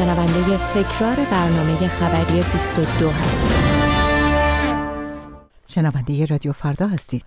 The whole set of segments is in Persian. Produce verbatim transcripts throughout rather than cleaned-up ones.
شنونده تکرار برنامه خبری بیست و دو هستید. شنونده رادیو فردا هستید.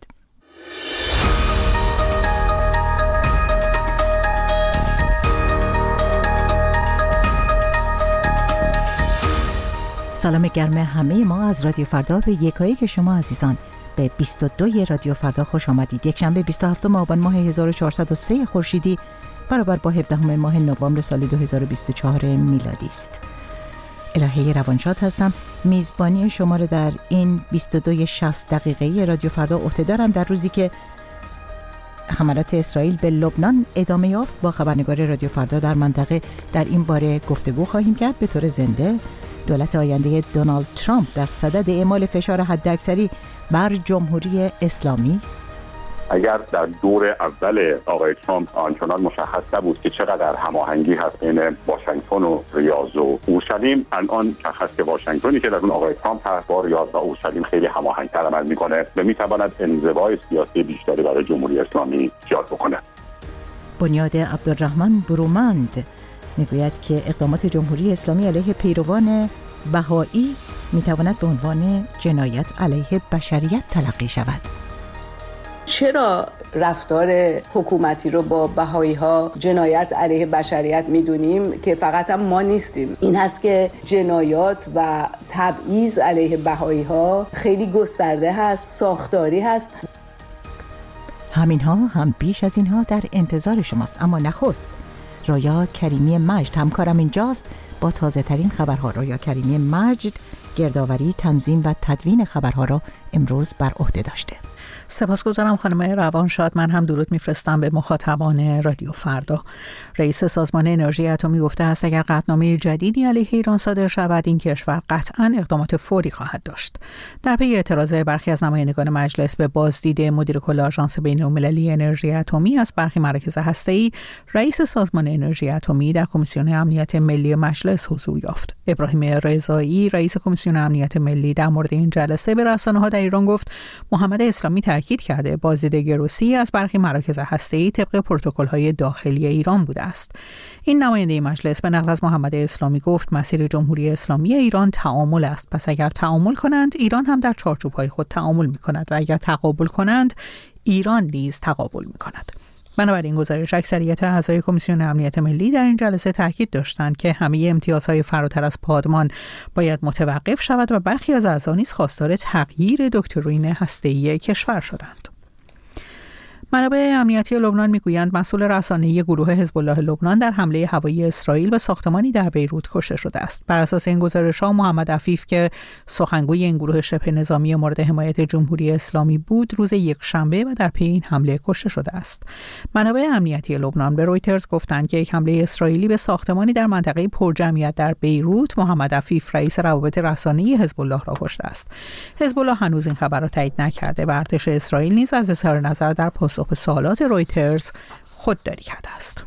سلام گرم همه ما از رادیو فردا به یکایی که شما عزیزان به بیست و دو رادیو فردا خوش آمدید. یک شنبه بیست و هفتم آبان ماه هزار و چهارصد و سه خورشیدی برابر با هفدهم ماه نوامبر سال دو هزار و بیست و چهار میلادی است. الهه روانشاد هستم. میزبانی شما رو در این بیست و دو شصت دقیقه‌ای رادیو فردا عهده دارم در روزی که حملات اسرائیل به لبنان ادامه یافت. با خبرنگار رادیو فردا در منطقه در این باره گفتگو خواهیم کرد. به طور زنده دولت آینده دونالد ترامپ در صدد اعمال فشار حداکثری بر جمهوری اسلامی است. اگر در دور اول آقای ترامپ آنچنان مشخص نبود که چقدر هماهنگی هست بین واشنگتن و ریاض و اورشلیم، الان مشخص که واشنگتنی که در اون آقای ترامپ هست با ریاض و اورشلیم خیلی هماهنگتر عمل میکنه و میتواند انزوای سیاسی بیشتری برای جمهوری اسلامی ایجاد بکنه. بنیاد عبدالرحمن برومند میگوید که اقدامات جمهوری اسلامی علیه پیروان بهایی میتواند به عنوان جنایت علیه بشریت تلقی شود. چرا رفتار حکومتی رو با بهایی ها جنایت علیه بشریت میدونیم که فقط هم ما نیستیم؟ این هست که جنایات و تبعیض علیه بهایی ها خیلی گسترده هست، ساختاری هست. همین ها هم بیش از اینها در انتظار شماست، اما نخست رویا کریمی مجد همکارم اینجاست با تازه ترین خبرها. رویا کریمی مجد گردآوری، تنظیم و تدوین خبرها را امروز بر عهده داشته. سپاسگزارم خانم روانشاد. من هم درود میفرستم به مخاطبان رادیو فردا. رئیس سازمان انرژی اتمی گفته است اگر قطعنامه جدیدی علیه ایران صادر شود این کشور قطعاً اقدامات فوری خواهد داشت. در پی اعتراض برخی از نمایندگان مجلس به بازدید مدیر کل آژانس بین‌المللی انرژی اتمی از برخی مراکز هسته‌ای، رئیس سازمان انرژی اتمی در کمیسیون امنیت ملی مجلس حضور یافت. ابراهیم رضایی رئیس کمیسیون امنیت ملی در مورد این جلسه به رسانه‌ها در ایران گفت محمد اسلامی تاکید کرده بازدید گروسی از برخی مراکز هسته‌ای طبق پروتکل‌های داخلی ایران بوده است. این نماینده مجلس به نقل از محمد اسلامی گفت مسیر جمهوری اسلامی ایران تعامل است، پس اگر تعامل کنند ایران هم در چارچوب‌های خود تعامل می‌کند و اگر تقابل کنند ایران نیز تقابل می‌کند. بنابراین گزارش اکثریت اعضای کمیسیون امنیت ملی در این جلسه تاکید داشتند که همه امتیازهای فراتر از پادمان باید متوقف شود و برخی از اعضا نیز خواستار تغییر دکترین هسته‌ای کشور شدند. منابع امنیتی لبنان میگویند مسئول رسانه‌ای گروه حزب الله لبنان در حمله هوایی اسرائیل به ساختمانی در بیروت کشته شده است. بر اساس این گزارش‌ها محمد عفیف که سخنگوی این گروه شبه نظامی مورد حمایت جمهوری اسلامی بود روز یکشنبه و در پی این حمله کشته شده است. منابع امنیتی لبنان به رویترز گفتند که یک حمله اسرائیلی به ساختمانی در منطقه پرجمعیت در بیروت محمد عفیف رئیس روابط رسانه‌ای حزب الله را کشته است. حزب الله هنوز این خبر را تایید نکرده و ارتش اسرائیل نیز از اظهار نظر در پاسخ به سوالات رویترز خودداری کرده است.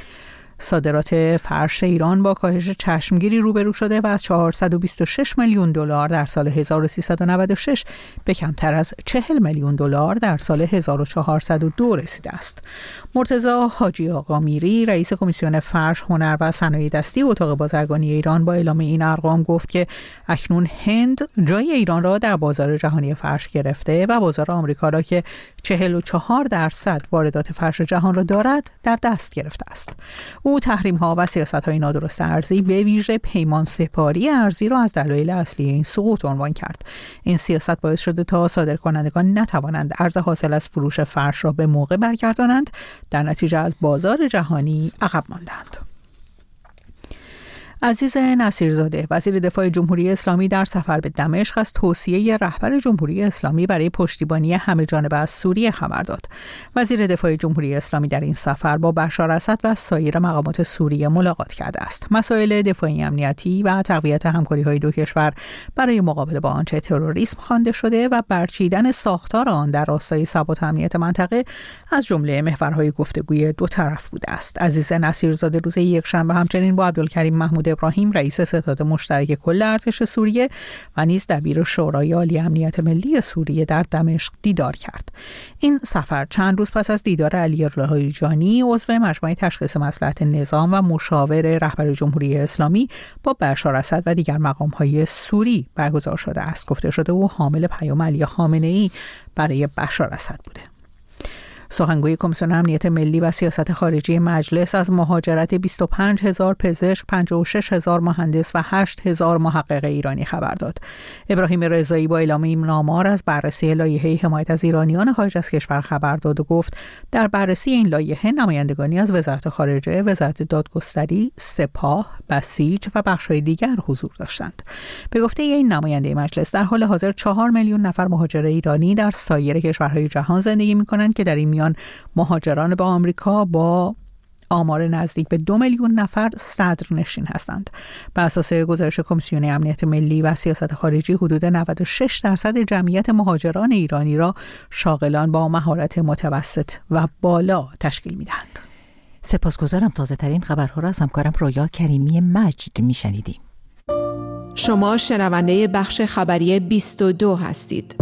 صادرات فرش ایران با کاهش چشمگیری روبرو شده و از چهارصد و بیست و شش میلیون دلار در سال هزار و سیصد و نود و شش به کمتر از چهل میلیون دلار در سال هزار و چهارصد و دو رسیده است. مرتضی حاجی آقا میری رئیس کمیسیون فرش، هنر و صنایع دستی اتاق بازرگانی ایران با اعلام این ارقام گفت که اکنون هند جای ایران را در بازار جهانی فرش گرفته و بازار آمریکا را که چهل و چهار درصد واردات فرش جهان را دارد در دست گرفته است. او تحریم‌ها و سیاست‌های نادرست ارزی به ویژه پیمان سپاری ارزی را از دلایل اصلی این سقوط عنوان کرد. این سیاست باعث شده تا صادرکنندگان نتوانند ارز حاصل از فروش فرش را به موقع برگردانند، در نتیجه از بازار جهانی عقب ماندند. عزیز نصیرزاده وزیر دفاع جمهوری اسلامی در سفر به دمشق از توصیه رهبر جمهوری اسلامی برای پشتیبانی همه جانبه از سوریه خبر داد. وزیر دفاع جمهوری اسلامی در این سفر با بشار اسد و سایر مقامات سوریه ملاقات کرده است. مسائل دفاعی امنیتی و تقویت همکاری‌های دو کشور برای مقابله با آنچه تروریسم خوانده شده و برچیدن ساختار آن در راستای ثبات امنیت منطقه از جمله محورهای گفتگوی دو طرف بوده است. عزیز نصیرزاده روز یکشنبه همچنین با عبدالکریم محمود ابراهیم رئیس ستاد مشترک کل ارتش سوریه و نیز دبیر شورای عالی امنیت ملی سوریه در دمشق دیدار کرد. این سفر چند روز پس از دیدار علی لاریجانی عضو مجمع تشخیص مصلحت نظام و مشاور رهبر جمهوری اسلامی با بشار اسد و دیگر مقام‌های سوری برگزار شده است. گفته شده او حامل پیام علی خامنه‌ای برای بشار اسد بوده. سخنگوی کمیسیون امنیت ملی و سیاست خارجی مجلس از مهاجرت بیست و پنج هزار پزشک، پنجاه و شش هزار مهندس و هشت هزار محقق ایرانی خبر داد. ابراهیم رضایی با اعلام این آمار از بررسی لایحه حمایت از ایرانیان خارج از کشور خبر داد و گفت در بررسی این لایحه نمایندگانی از وزارت خارجه، وزارت دادگستری، سپاه، بسیج و بخش‌های دیگر حضور داشتند. به گفته این نماینده مجلس در حال حاضر چهار میلیون نفر مهاجر ایرانی در سایر کشورهای جهان زندگی می‌کنند که در این مهاجران به آمریکا با آمار نزدیک به دو میلیون نفر صدرنشین هستند. بر اساس گزارش کمیسیون امنیت ملی و سیاست خارجی حدود نود و شش درصد جمعیت مهاجران ایرانی را شاغلان با مهارت متوسط و بالا تشکیل می‌دهند. سپاسگزارم. تازه ترین خبرها را از همکارم رویا کریمی مجد میشنیدیم. شما شنونده بخش خبری بیست و دو هستید.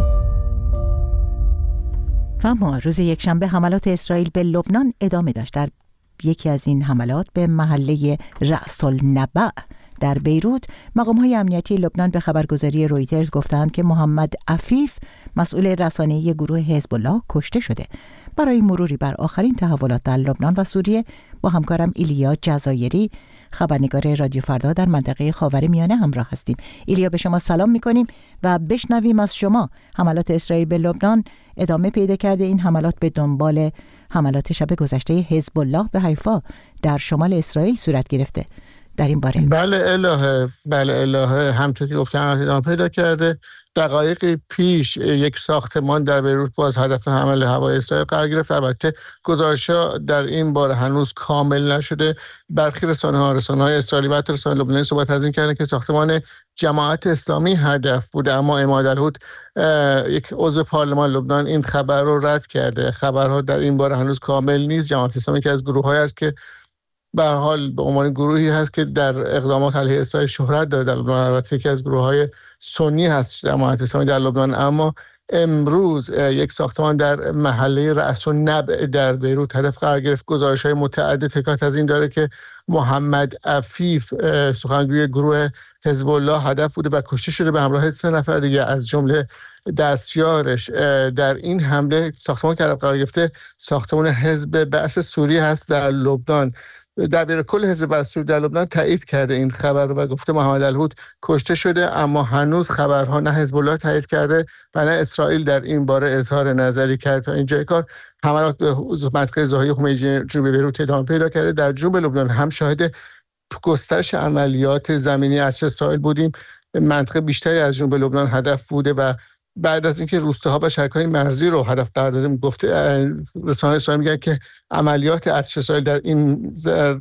و ما روز یکشنبه حملات اسرائیل به لبنان ادامه داشت. در یکی از این حملات به محله رأس النبع در بیروت، مقام‌های امنیتی لبنان به خبرگزاری رویترز گفتند که محمد عفیف مسئول رسانه‌ای گروه حزب الله کشته شده. برای مروری بر آخرین تحولات در لبنان و سوریه با همکارم ایلیا جزایری، خبرنگار رادیو فردا در منطقه خاورمیانه همراه هستیم. ایلیا، به شما سلام می‌کنیم و بشنویم از شما. حملات اسرائیل به لبنان ادامه پیدا کرده. این حملات به دنبال حملات شب گذشته حزب الله به حیفا در شمال اسرائیل صورت گرفته. در این باره بله الهه بله الهه همونطور که گفتن ادامه پیدا کرده. دقایقی پیش یک ساختمان در بیروت باز هدف حمله هوایی اسرائیل قرار گرفت. البته گزارش‌ها در این باره هنوز کامل نشده. برخی رسانه‌ها رسانه‌های اسرائیلی و حتی رسانه لبنانی صحبت از این کردن که ساختمان جماعت اسلامی هدف بوده، اما عمادالهود یک عضو پارلمان لبنان این خبر رو رد کرده. خبرها در این باره هنوز کامل نیست. جماعت اسلامی که از گروه‌هایی است که به هر حال به عنوان گروهی هست که در اقدامات علیه اسرائیل شهرت داره در لبنان، البته که از گروه‌های سنی هست جماعت اسلامی در لبنان. اما امروز یک ساختمان در محله رأس النبع در بیروت هدف قرار گرفت. گزارش‌های متعدد حکایت از این داره که محمد عفیف سخنگوی گروه حزب الله هدف بوده و کشته شده به همراه سه نفر دیگه از جمله دستیارش. در این حمله ساختمان که قرار گرفته ساختمان حزب بعث سوریه هست در لبنان. دبیر کل حزب بعث سوریه در لبنان تایید کرده این خبر و گفته محمد الهود کشته شده، اما هنوز خبرها نه حزب الله تایید کرده و نه اسرائیل در این باره اظهار نظری کرد. تا اینجای کار حملات به منطقه زاهی خمینی جنوب بیروت ادامه پیدا کرده. در جنوب لبنان هم شاهد گسترش عملیات زمینی ارتش اسرائیل بودیم. منطقه بیشتری از جنوب لبنان هدف بوده و بعد از اینکه روستاها و شهرهای مرزی رو هدف قرار دادیم، گفته رسانه‌های اسرائیل میگن که عملیات ارتش اسرائیل در این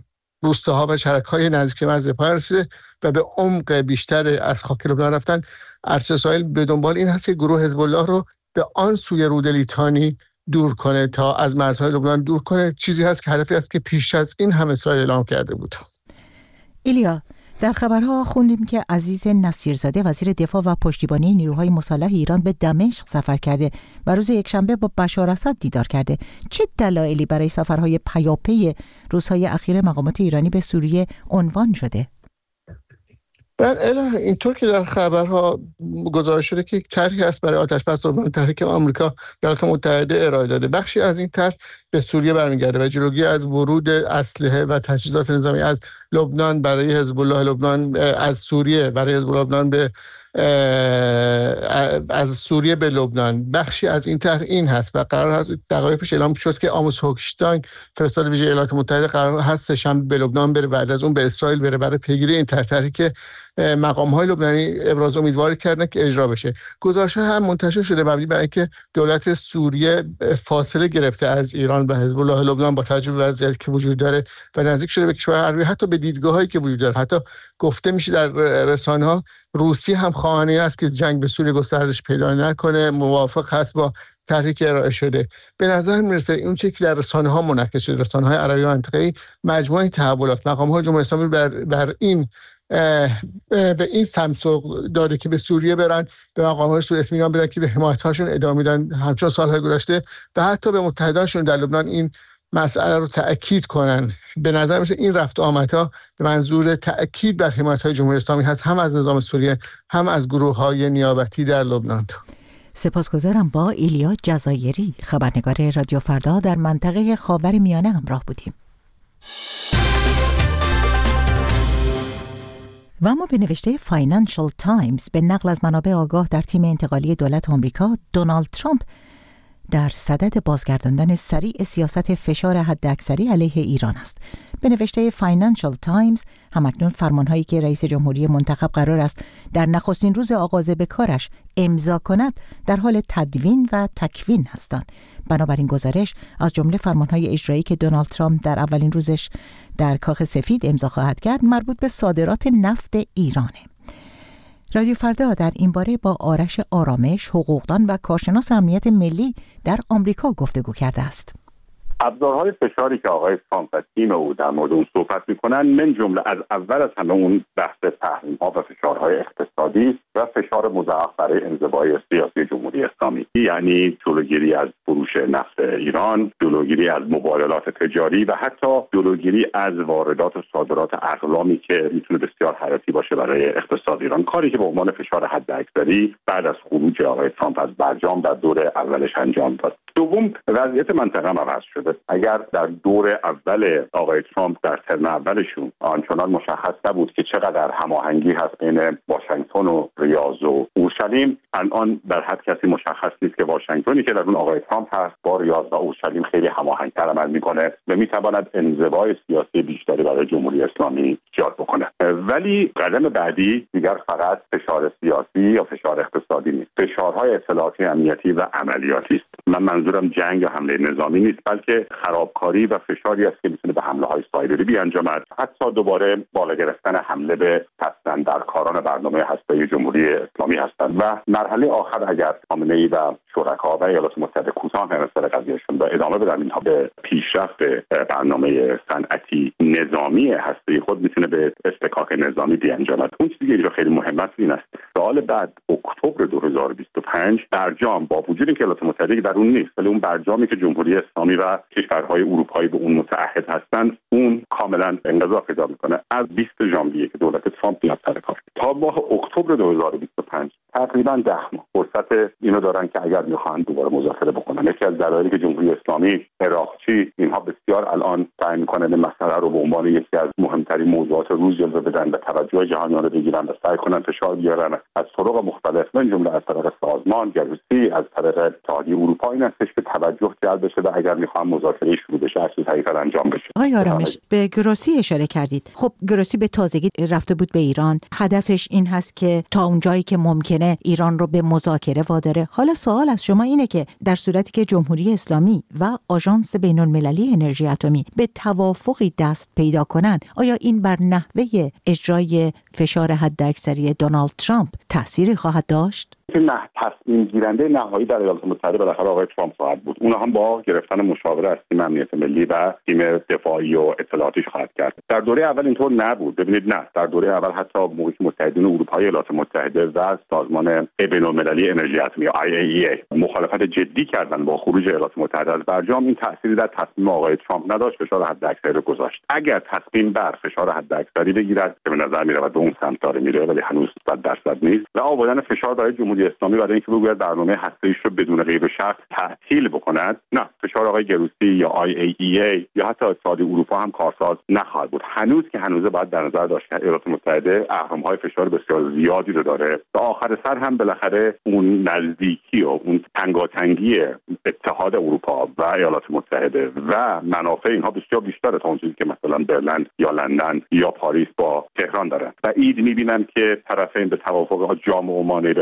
روستاها و شهرهای نزدیک مرز به پایان رسیده و به عمق بیشتر از خاک لبنان رفتن. ارتش اسرائیل به دنبال این هست که گروه حزب الله رو به آن سوی رود لیتانی دور کنه تا از مرزهای لبنان دور کنه. چیزی هست که هدفی است که پیش از این هم اسرائیل اعلام کرده بود. ایلیا، در خبرها خوندیم که عزیز نصیرزاده وزیر دفاع و پشتیبانی نیروهای مسلح ایران به دمشق سفر کرده و روز یکشنبه با بشار اسد دیدار کرده. چه دلایلی برای سفرهای پیاپی روزهای اخیر مقامات ایرانی به سوریه عنوان شده؟ بر اله اینطور که در خبرها گزارش شده که یک طرحی هست برای آتش‌بس لبنان، طرحی که آمریکا ایالات متحده ارائه داده. بخشی از این طرح به سوریه برمیگرده و جلوگیری از ورود اسلحه و تجهیزات نظامی از لبنان برای حزب الله لبنان از سوریه برای حزب الله لبنان به از سوریه به لبنان. بخشی از این طرح این هست و قرار هست دقایق پیش اعلام شد که آموس هوکشتاین فرستاده ویژه ایالات متحده قرار هست شنبه به لبنان بره، بعد از اون به اسرائیل بره برای پیگیری این طرح، طرحی که مقام‌های لبنانی ابراز امیدواری کردن که اجرا بشه. گزارش‌ها هم منتشر شده مبنی بر اینکه دولت سوریه فاصله گرفته از ایران و حزب الله لبنان با توجه به وضعیتی که وجود داره و نزدیک شده به کشور غربی، حتی به دیدگاه‌هایی که وجود داره. حتی گفته میشه در رسانه‌ها روسیه هم خواهانی است که جنگ به سوریه گسترش پیدا نکنه، موافق هست با طرحی که ارائه شده. به نظر میرسه اون چیزی که در رسانه‌ها منعکس شده، رسانه‌های عربی و منطقه‌ای، مجموعه تحولات مقام‌های جمهوری اسلامی بر, بر این به این سمت داده که به سوریه برن، به مقامات سوریه اطمینان بدن که به حمایت‌هاشون ادامه میدن همچون سالهای گذشته و حتی به متحدانشون در لبنان این مسئله رو تأکید کنن. به نظر میاد این رفت آمدها به منظور تأکید بر حمایت‌های جمهوری اسلامی هست، هم از نظام سوریه هم از گروه‌های نیابتی در لبنان. سپاسگزارم. با ایلیا جزایری خبرنگار رادیو فردا در منطقه خاورمیانه همراه بودیم. و اما به نوشته فاینانشال تایمز به نقل از منابع آگاه در تیم انتقالی دولت آمریکا، دونالد ترامپ در صدد بازگرداندن سریع سیاست فشار حداکثری علیه ایران است. به نوشته فاینانشال تایمز همکنون فرمانهایی که رئیس جمهوری منتخب قرار است در نخستین روز آغاز به کارش امضا کند در حال تدوین و تکوین هستند. بنابراین گزارش از جمله فرمانهای اجرایی که دونالد ترامپ در اولین روزش در کاخ سفید امضا خواهد کرد مربوط به صادرات نفت ایرانه. رادیو فردا در این باره با آرش آرامش، حقوقدان و کارشناس امنیت ملی در آمریکا گفتگو کرده است. ابزارهای فشاری که آقای ترامپ و تیم او در مورد اون صحبت میکنن من جمله از اول از همه اون بحث تحریم‌ها و فشارهای اقتصادی و فشار مضاعف برای انزوای سیاسی جمهوری اسلامی، یعنی جلوگیری از فروش نفت ایران، جلوگیری از مبادلات تجاری و حتی جلوگیری از واردات و صادرات اقلامی که میتونه بسیار حیاتی باشه برای اقتصاد ایران، کاری که به عنوان فشار حداکثری بعد از خروج آقای ترامپ از برجام در دور اولش انجام داد. دوم، وضعیت منطقه هم عوض شده. اگر در دور اول آقای ترامپ در ترم اولشون آنچنان مشخص نبود که چقدر هماهنگی هست بین واشنگتن و ریاض و اورشلیم، الان در حد کسی مشخص نیست که واشنگتنی که در اون آقای ترامپ هست با ریاض و اورشلیم خیلی هماهنگ‌تر عمل میکنه و میتواند انزوای سیاسی بیشتری برای جمهوری اسلامی ایجاد بکنه. ولی قدم بعدی دیگر فقط فشار سیاسی یا فشار اقتصادی نیست، فشارهای اطلاعاتی، امنیتی و عملیاتی است. من منظورم جنگ یا حمله نظامی نیست، بلکه خرابکاری و فشاری است که میتونه به حمله‌های سایبری بیانجامد، حتی دوباره بالا گرفتن حمله به پس‌اندرکاران برنامه هسته‌ای جمهوری اسلامی هستند. و مرحله آخر اگر خامنه‌ای و شرکا و ایالات متحده کوتاه نظر قضیهشون و ادامه بدن اینها به پیشرفت برنامه صنعتی نظامی هسته‌ای خود، میتونه به استکاک نظامی بیانجامد. اون چیزی که اینجا خیلی مهم است این است سال بعد اکتبر دو هزار و بیست و پنج برجام با وجود اینکه ایالات متحده در اون نیست، ولی اون برجامی که جمهوری اسلامی و کشورهای اروپایی به اون متعهد هستند، اون کاملا انقضا پیدا میکنه از بیست ژانویه که دولت ترامپ میاد سر کار تا ماه اکتبر دو هزار و بیست و پنج تقریبا ده ماه فرصت اینو دارن که اگر میخوان دوباره مذاکره بکنن. یکی از دلایلی که جمهوری اسلامی عراقچی اینها بسیار الان سعی میکنن این مسئله رو به عنوان یکی از مهمترین موضوعات روز جلوه بدن و توجه جهانیان رو بگیرن و سعی کنن فشار بیارن از طرق مختلف، من جمله از طریق سازمان گروسی، از طریق اتحادیه اروپا، این هستش که توجه جلب بشه و اگر میخوام مذاکره شروع بشه هر چیز حقیقت انجام بشه. آقای آرامش، به گروسی اشاره کردید. خب گروسی به تازگی رفته بود به ایران، هدفش این هست که تا اونجایی که ممکنه ایران رو به مذاکره واداره. حالا سوال از شما اینه که در صورتی که جمهوری اسلامی و آژانس بین‌المللی انرژی اتمی به توافقی دست پیدا کنن، آیا این بر نحوه اجرای فشار حداکثری دونالد ترامپ تأثیری خواهد داشت؟ که نه تصمیم گیرنده نهایی در ایالات متحده بالاخره آقای ترامپ خواهد بود. اونها هم با گرفتن مشاوره از تیم امنیت ملی و تیم دفاعی و اطلاعاتیش خواهد کرد. در دوره اول اینطور نبود. ببینید نه، در دوره اول حتی موقعی که متحدین اروپایی ایالات متحده و سازمان بین‌المللی انرژی اتمی آی ای ای مخالفت جدی کردن با خروج ایالات متحده از برجام، این تأثیری در تصمیم آقای ترامپ نداشت، فشار حداکثری رو گذاشت. اگر تصمیم بر فشار حداکثری بگیرد که به نظر میاد به اون سمت داره میره، ولی هنوز صد درصد نیست، و آوردن فشار برای جمهوری اسلامی برای اینکه بگوید برنامه هسته‌ایش رو بدون قید و شرط تعطیل بکند، نه، فشار آقای گروسی یا آی ای ای ای یا حتی اتحادیه اروپا هم کارساز نخواهد بود. هنوز که هنوزه باید در نظر داشت که ایالات متحده اهرم‌های فشار بسیار زیادی رو داره و آخر سر هم بالاخره اون نزدیکی و اون تنگاتنگی اتحاد اروپا و ایالات متحده و منافع اینها بسیار بیشتره تا اون چیزی که مثلا برلین یا لندن یا پاریس با تهران دارن. و اید می‌بینن که طرفین به توافق جامع و مانع برسن،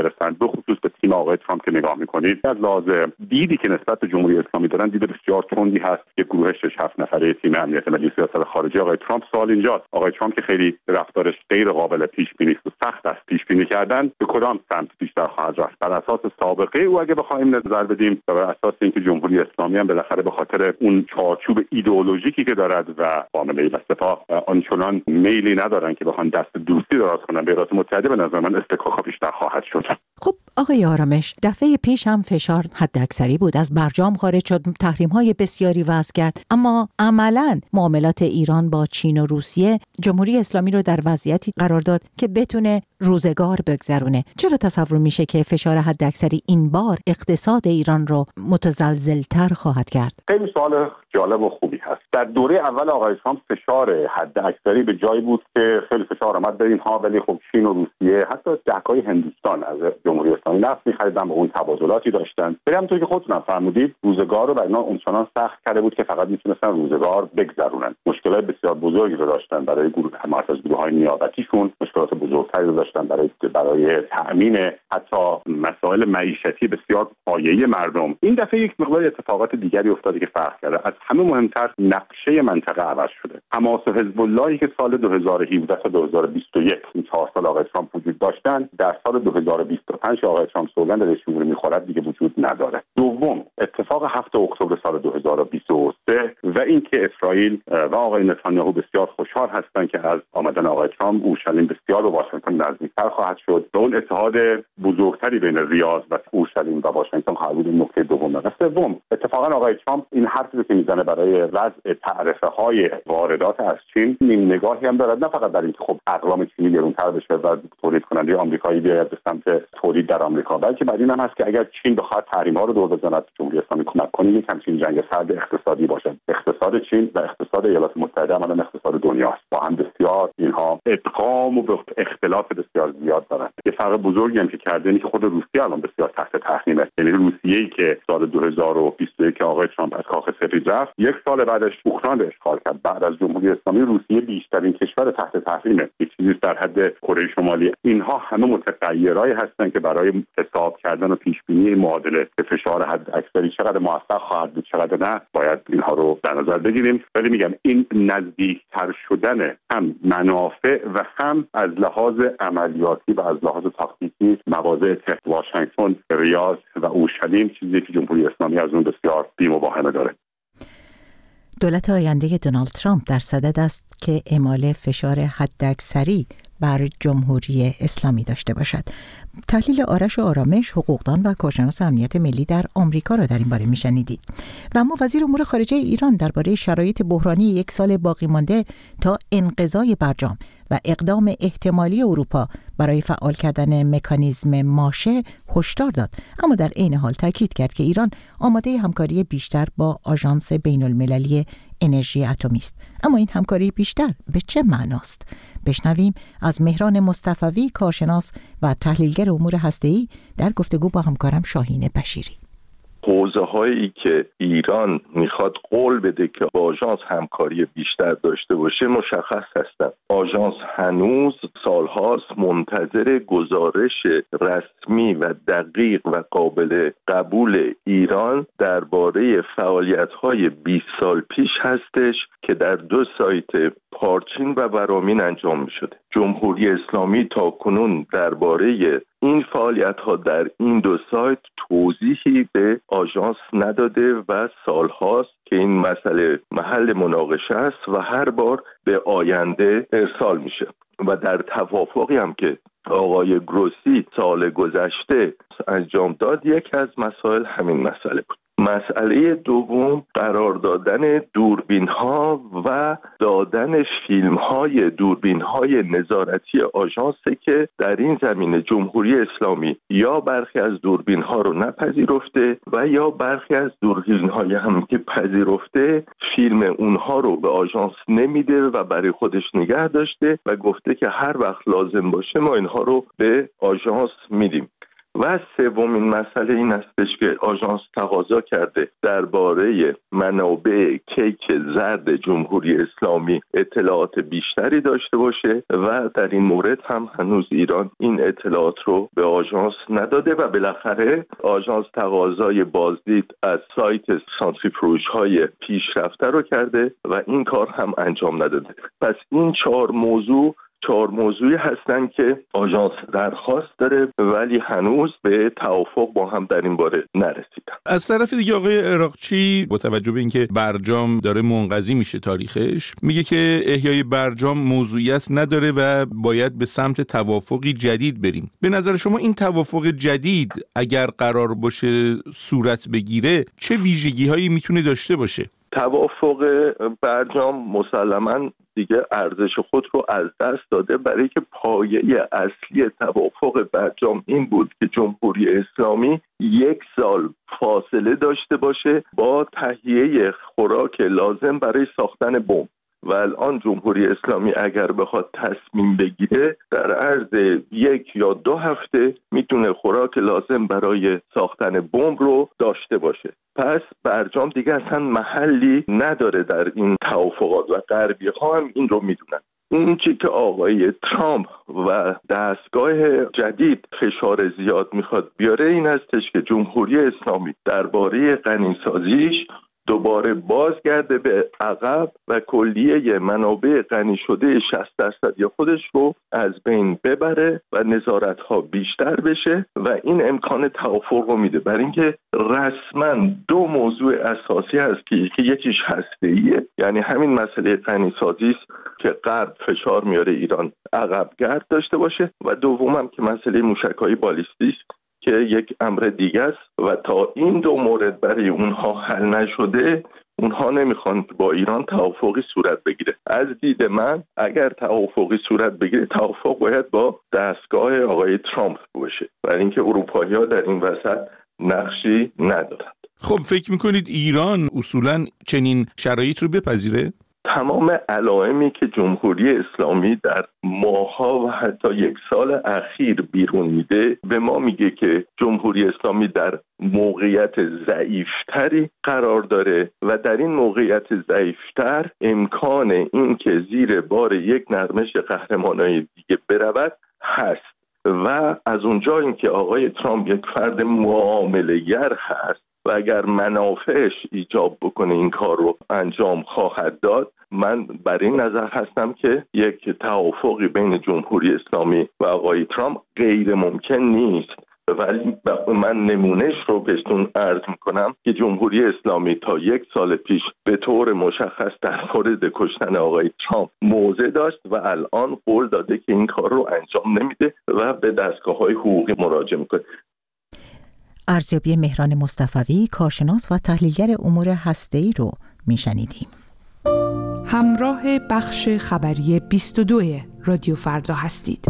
به خصوص به تیم آقای ترامپ که نگاه میکنید، از لحاظ دیدی که نسبت به جمهوری اسلامی دارن دید بسیار تندی هست که گروه شش هفت نفره تیم امنیت ملی سیاست خارجی آقای ترامپ. سوال اینجاست آقای ترامپ که خیلی رفتارش غیر قابل پیش بینی است و سخت است پیش بینی کردن، به کدام سمت بیشتر خواهد رفت؟ بر اساس سابقه او اگه بخوایم نظر بدیم و بر اساس اینکه جمهوری اسلامی هم بالاخره به خاطر اون چارچوب ایدئولوژیکی که دارد و عامله و سپاه آنچنان میلی ندارن که بخوان دست دوستی دراز کنن به ایالات متحده، به نظر من استکاکا بیشتر خواهد شد. خب آقای آرامش، دفعه پیش هم فشار حداکثری بود، از برجام خارج شد، تحریم‌های بسیاری وضع کرد، اما عملاً معاملات ایران با چین و روسیه جمهوری اسلامی رو در وضعیتی قرار داد که بتونه روزگار بگذرونه. چرا تصور میشه که فشار حداکثری این بار اقتصاد ایران رو متزلزل‌تر خواهد کرد؟ خیلی سوال جالب و خوبی هست. در دوره اول آقای ترامپ فشار حداکثری به جایی بود که خیلی فشار آمد بر اینها، ولی خب چین و روسیه حتی دهکای هندوستان از جمهوری اسلامی نفت می‌خریدن و اون تبادلاتی داشتن. ولی همونطور که خودتون فرمودید روزگار رو برای اینا اونچنان سخت کرده بود که فقط میتونستن روزگار بگذرونن. مشکلات بسیار بزرگی رو داشتن برای گروه حمایت از گروه‌های نیابتیشون، مشکلات بزرگتری رو داشتن برای برای تأمین حتی مسائل معیشتی بسیار پایه‌ای مردم. این دفعه یک مقدار اتفاقات دیگری افتاده که فرق کرده. از همه مهمتر نقشه منطقه عوض شده. حماس و حزب اللهی که سال دو هزار و هفده تا دو هزار و بیست و یک این چهار سال آقای ترامپ وجود داشتن، در سال دو هزار و بیست و پنج آقای ترامپ سوگند رئیس جمهوری میخورد دیگه وجود نداره. دوم، اتفاق هفتم اکتبر سال دو هزار و بیست و سه و اینکه اسرائیل و آقای نتانیاهو بسیار خوشحال هستند که از آمدن آقای ترامپ اورشلیم بسیار به واشنگتن نزدیکتر خواهد شد و اون اتحاد بزرگتری بین ریاض و اورشلیم و واشنگتن خواهد بود. نکته دوم. و سوم، اتفاقا آقای ترامپ این حرفی که میزنه برای وضع تعرفه های واردات از چین، این نگاهی هم دارد نه فقط در اینکه خب اقلام چینی گرانتر بشه و تولید کننده آمریکایی بیاید به سمت تولید در آمریکا، بلکه بعد این هم هست که اگر چین بخواد تحریم ها رو دور بزند جمهوری اسلامی کمک کنه، یک همچین جنگ سرد اقتصادی باشه. اقتصاد چین و اقتصاد ایالات متحده عملاً اقتصاد دنیاست، با هم بسیار اینها ادغام و اختلاف بسیار زیاد دارن. یه فرق بزرگی هم که کرده اینه که خود روسیه الان بسیار تحت تحریمه. یعنی روسیه‌ای که سال دو هزار و بیست و یک آقای ترامپ از کاخ سفید رفت، یک سال بعدش اوکراین رو اشغال کرد. بعد از جمهوری اسلامی روسیه بیشترین کشور تحت تحریمه، یک چیزی در حد کره شمالی. اینها همه متغیرایی هستن که برای حساب کردن و پیش بینی معادله که فشار حداکثری چقدر موفق خواهد بود چقدر نه، باید اینها رو در نظر بگیریم. ولی میگم این نزدیکتر شدن هم منافع و هم از لحاظ عملیاتی و از لحاظ تاکتیکی مواضع واشنگتن، ریاض و اورشلیم چیزی که جمهوری اسلامی از اون بسیار بی‌مباهنه داره. دولت آینده دونالد ترامپ در صدد است که اعمال فشار حداکثری بر جمهوری اسلامی داشته باشد. تحلیل آرش آرامش، حقوقدان و کارشناس امنیت ملی در آمریکا را در این باره میشنیدید. و اما وزیر امور خارجه ایران درباره شرایط بحرانی یک سال باقی مانده تا انقضای برجام و اقدام احتمالی اروپا برای فعال کردن مکانیزم ماشه هشدار داد، اما در عین حال تاکید کرد که ایران آماده همکاری بیشتر با آژانس بین المللی انرژی اتمی است. اما این همکاری بیشتر به چه معناست؟ بشنویم از مهران مصطفوی، کارشناس و تحلیلگر امور هسته‌ای، در گفتگو با همکارم شاهین بشیری. حوزه هایی که ایران میخواد قول بده که با آژانس همکاری بیشتر داشته باشه مشخص هستند. آژانس هنوز سالهاست منتظر گزارش رسمی و دقیق و قابل قبول ایران درباره فعالیت‌های بیست سال پیش هستش که در دو سایت پارچین و برامین انجام می‌شده. جمهوری اسلامی تاکنون درباره این فعالیت‌ها در این دو سایت توضیحی به آژانس نداده و سالهاست که این مسئله محل مناقشه است و هر بار به آینده ارسال میشه. و در توافقی هم که آقای گروسی سال گذشته انجام داد، یک از مسائل همین مسئله بود. مسئله دوم قرار دادن دوربین ها و دادن فیلم های دوربین های نظارتی آژانس که در این زمینه جمهوری اسلامی یا برخی از دوربین ها رو نپذیرفته و یا برخی از دوربین های هم که پذیرفته فیلم اونها رو به آژانس نمیده و برای خودش نگه داشته و گفته که هر وقت لازم باشه ما اینها رو به آژانس میدیم. و سومین مسئله این استش که آژانس تقاضا کرده درباره منابع کیک زرد جمهوری اسلامی اطلاعات بیشتری داشته باشه و در این مورد هم هنوز ایران این اطلاعات رو به آژانس نداده و بالاخره آژانس تقاضای بازدید از سایت سانتریفیوژهای پیشرفته رو کرده و این کار هم انجام نداده. پس این چهار موضوع چهار موضوعی هستن که آژانس درخواست داره ولی هنوز به توافق با هم در این باره نرسیدن. از طرف دیگه آقای عراقچی با توجه به اینکه برجام داره منقضی میشه تاریخش، میگه که احیای برجام موضوعیت نداره و باید به سمت توافقی جدید بریم. به نظر شما این توافق جدید اگر قرار باشه صورت بگیره چه ویژگی‌هایی میتونه داشته باشه؟ توافق برجام مسلماً دیگه ارزش خود رو از دست داده، برای که پایه اصلی توافق برجام این بود که جمهوری اسلامی یک سال فاصله داشته باشه با تهیه خوراک لازم برای ساختن بمب. و الان جمهوری اسلامی اگر بخواد تصمیم بگیره در عرض یک یا دو هفته میتونه خوراک لازم برای ساختن بمب رو داشته باشه. پس برجام دیگه اصلا محلی نداره در این توافقات و غربی ها هم این رو میدونن. اون چی که آقای ترامپ و دستگاه جدید فشار زیاد میخواد بیاره این هستش که جمهوری اسلامی درباره غنیسازیش دوباره بازگرده به عقب و کلیه منابع غنی شده شصت درصد یا خودش رو از بین ببره و نظارت‌ها بیشتر بشه و این امکان توافق رو میده. برای اینکه رسما دو موضوع اساسی هست که یکی یکیش هسته‌ایه، یعنی همین مسئله غنی‌سازی است که غرب فشار میاره ایران عقب گرد داشته باشه و دومم که مسئله موشک‌های بالیستیک که یک امر دیگه است و تا این دو مورد برای اونها حل نشده اونها نمیخوان که با ایران توافقی صورت بگیره. از دید من اگر توافقی صورت بگیره توافق باید با دستگاه آقای ترامپ باشه، برای اینکه اروپایی‌ها در این وسط نقشی ندارند. خب فکر میکنید ایران اصولاً چنین شرایط رو بپذیره؟ تمام علائمی که جمهوری اسلامی در ماه‌ها و حتی یک سال اخیر بیرون میده به ما میگه که جمهوری اسلامی در موقعیت ضعیفتری قرار داره و در این موقعیت ضعیفتر امکان این که زیر بار یک نرمش قهرمانای دیگه برود هست و از اونجا اینکه آقای ترامپ یک فرد معامله‌گر هست و اگر منافعش ایجاب بکنه این کار رو انجام خواهد داد، من بر این نظر هستم که یک توافقی بین جمهوری اسلامی و آقای ترامپ غیر ممکن نیست. ولی من نمونهش رو بهتون عرض میکنم که جمهوری اسلامی تا یک سال پیش به طور مشخص در مورد کشتن آقای ترامپ موضع داشت و الان قول داده که این کار رو انجام نمیده و به دستگاه‌های حقوقی مراجعه میکنه. ارزیابی مهران مصطفوی، کارشناس و تحلیلگر امور هسته‌ای رو میشنیدیم. همراه بخش خبری بیست و دو رادیو فردا هستید.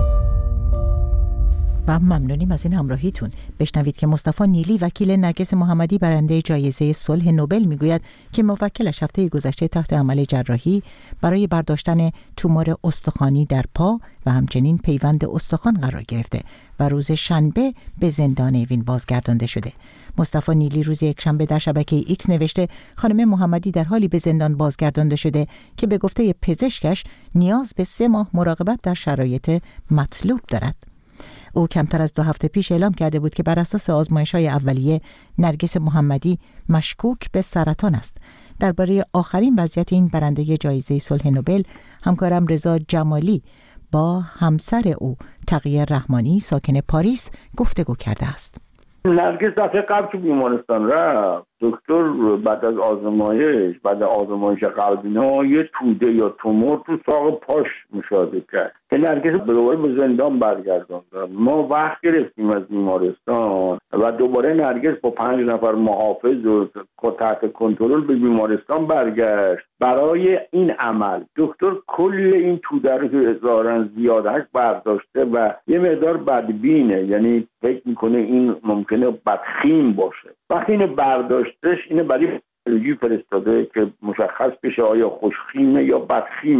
و ممنونیم از این همراهیتون. بشنوید که مصطفی نیلی وکیل نرگس محمدی برنده جایزه صلح نوبل میگوید که موکلش هفته گذشته تحت عمل جراحی برای برداشتن تومور استخوانی در پا و همچنین پیوند استخوان قرار گرفته و روز شنبه به زندان اوین بازگردانده شده. مصطفی نیلی روز یکشنبه در شبکه ایکس نوشته خانم محمدی در حالی به زندان بازگردانده شده که به گفته پزشکش نیاز به سه ماه مراقبت در شرایط مطلوب دارد. او کمتر از دو هفته پیش اعلام کرده بود که بر اساس آزمایش‌های اولیه نرگس محمدی مشکوک به سرطان است. درباره آخرین وضعیت این برنده جایزه صلح نوبل همکارم رضا جمالی با همسر او تقیه رحمانی ساکن پاریس گفتگو کرده است. نرگس دفعه قبل که بیمارستان رفت دکتر بعد از آزمایش بعد از آزمایش قلبینا یه توده یا تومور تو ساق پاش مشاهده کرد که نرگس به دوباره به زندان برگرداند. ما وقت گرفتیم از بیمارستان و دوباره نرگس با پنج نفر محافظ و تحت کنترل به بیمارستان برگشت برای این عمل. دکتر کل این توده رو که ظاهراً زیاد هست برداشته و یه مقدار بدبینه، یعنی فکر میکنه این ممکنه بدخیم باشه. وقتی اینو برداشتش اینو برای پاتولوژی فرستاده که مشخص بشه آیا خوشخیمه یا بدخیمه.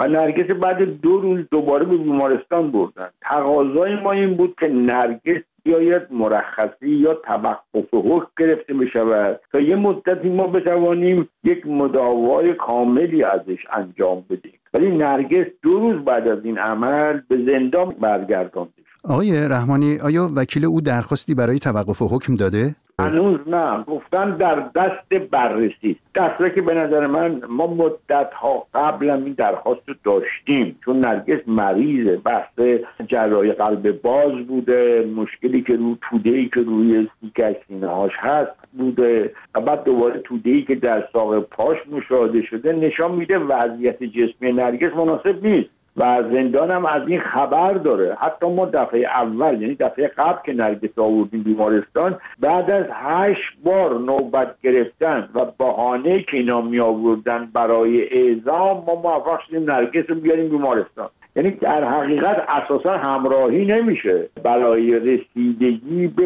و نرگس بعد دو روز دوباره به بیمارستان بردن. تقاضای ما این بود که نرگس بیاید مرخصی یا توقف حکم گرفته بشود تا یه مدتی ما بتوانیم یک مداوای کاملی ازش انجام بدیم. ولی نرگس دو روز بعد از این عمل به زندان برگردانده شد. آقای رحمانی، آیا وکیل او درخواستی برای توقف حکم داده؟ هنوز نه، گفتن در دست بررسی. دسته که به نظر من ما مدت‌ها قبل این درخواست رو داشتیم، چون نرگس مریضه، بحث جراحی قلب باز بوده، مشکلی که رو توده‌ای که روی سیکش سینه‌هاش هست بوده و بعد دوباره توده‌ای که در ساق پاش مشاهده شده نشان میده وضعیت جسمی نرگس مناسب نیست و زندان هم از این خبر داره. حتی ما دفعه اول، یعنی دفعه قبل که نرگس آوردیم بیمارستان، بعد از هشت بار نوبت گرفتن و بهانه که اینا می آوردن برای اعزام، ما موفق شدیم نرگس رو بیاریم بیمارستان. یعنی در حقیقت اساسا همراهی نمیشه برای رسیدگی به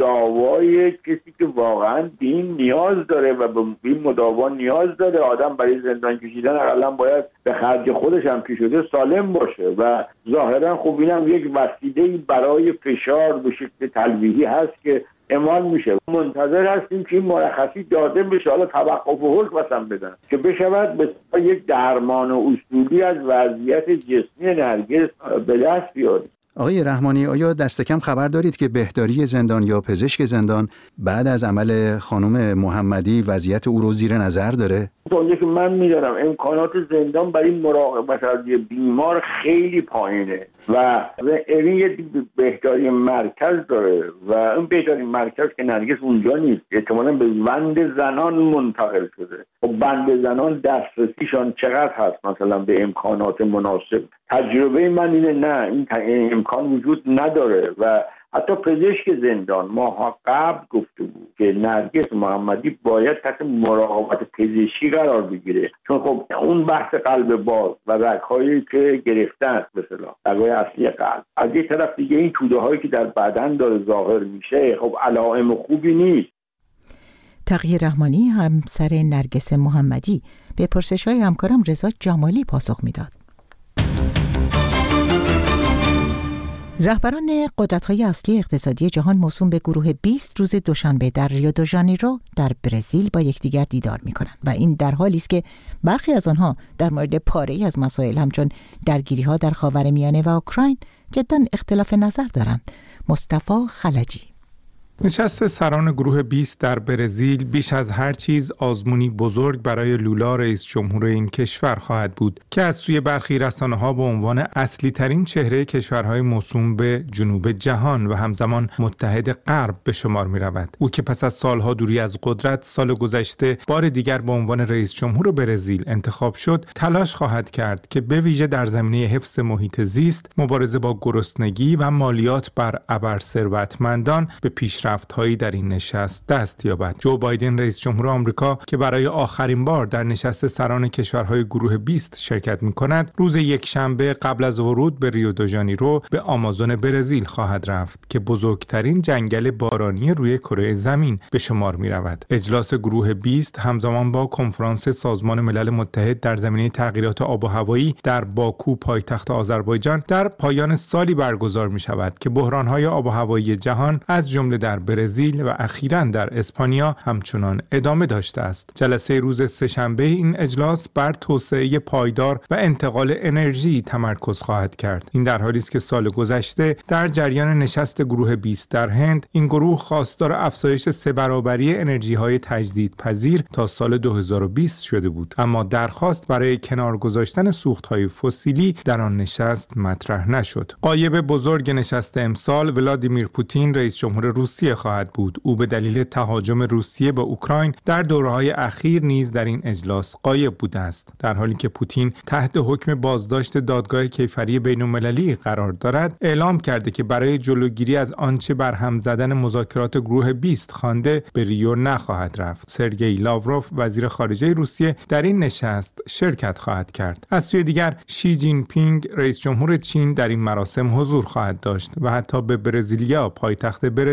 مداوای کسی که واقعا به این نیاز داره و به این مداوا نیاز داره. آدم برای زندان کشیدن اقلا باید به خرج خودش هم که شده سالم باشه و ظاهرا خب اینم یک وسیله برای فشار به شکل تلویحی هست که اعمال میشه. منتظر هستیم که این مرخصی داده بشه، حالا توقف و حکم مثلا بدن که بشود به یک درمان و اصولی از وضعیت جسمی نرگس به دست بیاریم. آقای رحمانی، آیا دست کم خبر دارید که بهداری زندان یا پزشک زندان بعد از عمل خانم محمدی وضعیت او رو زیر نظر داره؟ اونجا که من میدارم امکانات زندان برای مراقبت از بیمار خیلی پایینه و این یه بهداری مرکز داره و اون بهداری مرکز که نرگس اونجا نیست، احتمالاً به بند زنان منتقل شده. و بند زنان دسترسیشان چقدر هست مثلا به امکانات مناسب؟ تجربه من اینه نه، این امکان وجود نداره و حتی پزشک زندان ماها قبل گفته بود که نرگس محمدی باید تحت مراقبت پزشکی قرار بگیره، چون خب اون بحث قلب باز و رگ‌هایی که گرفتن به اصطلاح رگ‌های اصلی قلب، از یک طرف دیگه این توده‌هایی که در بدن داره ظاهر میشه خب علائم خوبی نیست. تقی رحمانی، همسر نرگس محمدی، به پرسش‌های همکارم رضا جمالی پاسخ میداد. رهبران قدرت‌های اصلی اقتصادی جهان موسوم به گروه بیست روز دوشنبه در ریو دو ژانیرو در برزیل با یکدیگر دیدار می‌کنند و این در حالی است که برخی از آنها در مورد پاره‌ای از مسائل همچون درگیری‌ها در خاورمیانه و اوکراین جداً اختلاف نظر دارند. مصطفی خلجی. نشست سران گروه بیست در برزیل بیش از هر چیز آزمونی بزرگ برای لولا رئیس جمهور این کشور خواهد بود که از سوی برخی رسانه‌ها به عنوان اصلی ترین چهره کشورهای موسوم به جنوب جهان و همزمان متحد غرب به شمار می رود. او که پس از سالها دوری از قدرت سال گذشته بار دیگر به عنوان رئیس جمهور برزیل انتخاب شد، تلاش خواهد کرد که به ویژه در زمینه حفظ محیط زیست، مبارزه با گرسنگی و مالیات بر ابرثروتمندان به پیش رفت‌هایی در این نشست دست یابد. جو بایدن رئیس جمهور آمریکا که برای آخرین بار در نشست سران کشورهای گروه بیست شرکت می‌کند، روز یکشنبه قبل از ورود به ریو دو ژانیرو به آمازون برزیل خواهد رفت که بزرگترین جنگل بارانی روی کره زمین به شمار می‌رود. اجلاس گروه بیست همزمان با کنفرانس سازمان ملل متحد در زمینه تغییرات آب و هوایی در باکو پایتخت آذربایجان در پایان سالی برگزار می‌شود که بحران‌های آب و هوایی جهان از جمله در برزیل و اخیراً در اسپانیا همچنان ادامه داشته است. جلسه روز سه‌شنبه این اجلاس بر توسعه پایدار و انتقال انرژی تمرکز خواهد کرد. این در حالی است که سال گذشته در جریان نشست گروه بیست در هند، این گروه خواستار افزایش سه برابری انرژی‌های تجدیدپذیر تا سال دو هزار و بیست شده بود، اما درخواست برای کنار گذاشتن سوخت‌های فسیلی در آن نشست مطرح نشد. غایب بزرگ نشست امسال ولادیمیر پوتین رئیس جمهور روسیه خواهد بود. او به دلیل تهاجم روسیه به اوکراین در دوره‌های اخیر نیز در این اجلاس غایب بوده است. در حالی که پوتین تحت حکم بازداشت دادگاه کیفری بین‌المللی قرار دارد، اعلام کرده که برای جلوگیری از آنچه برهم زدن مذاکرات گروه بیست خوانده به ریو نخواهد رفت. سرگئی لاوروف وزیر خارجه روسیه در این نشست شرکت خواهد کرد. از سوی دیگر شی جین پینگ رئیس جمهور چین در این مراسم حضور خواهد داشت و حتی به برزیلیا پایتخت برزیل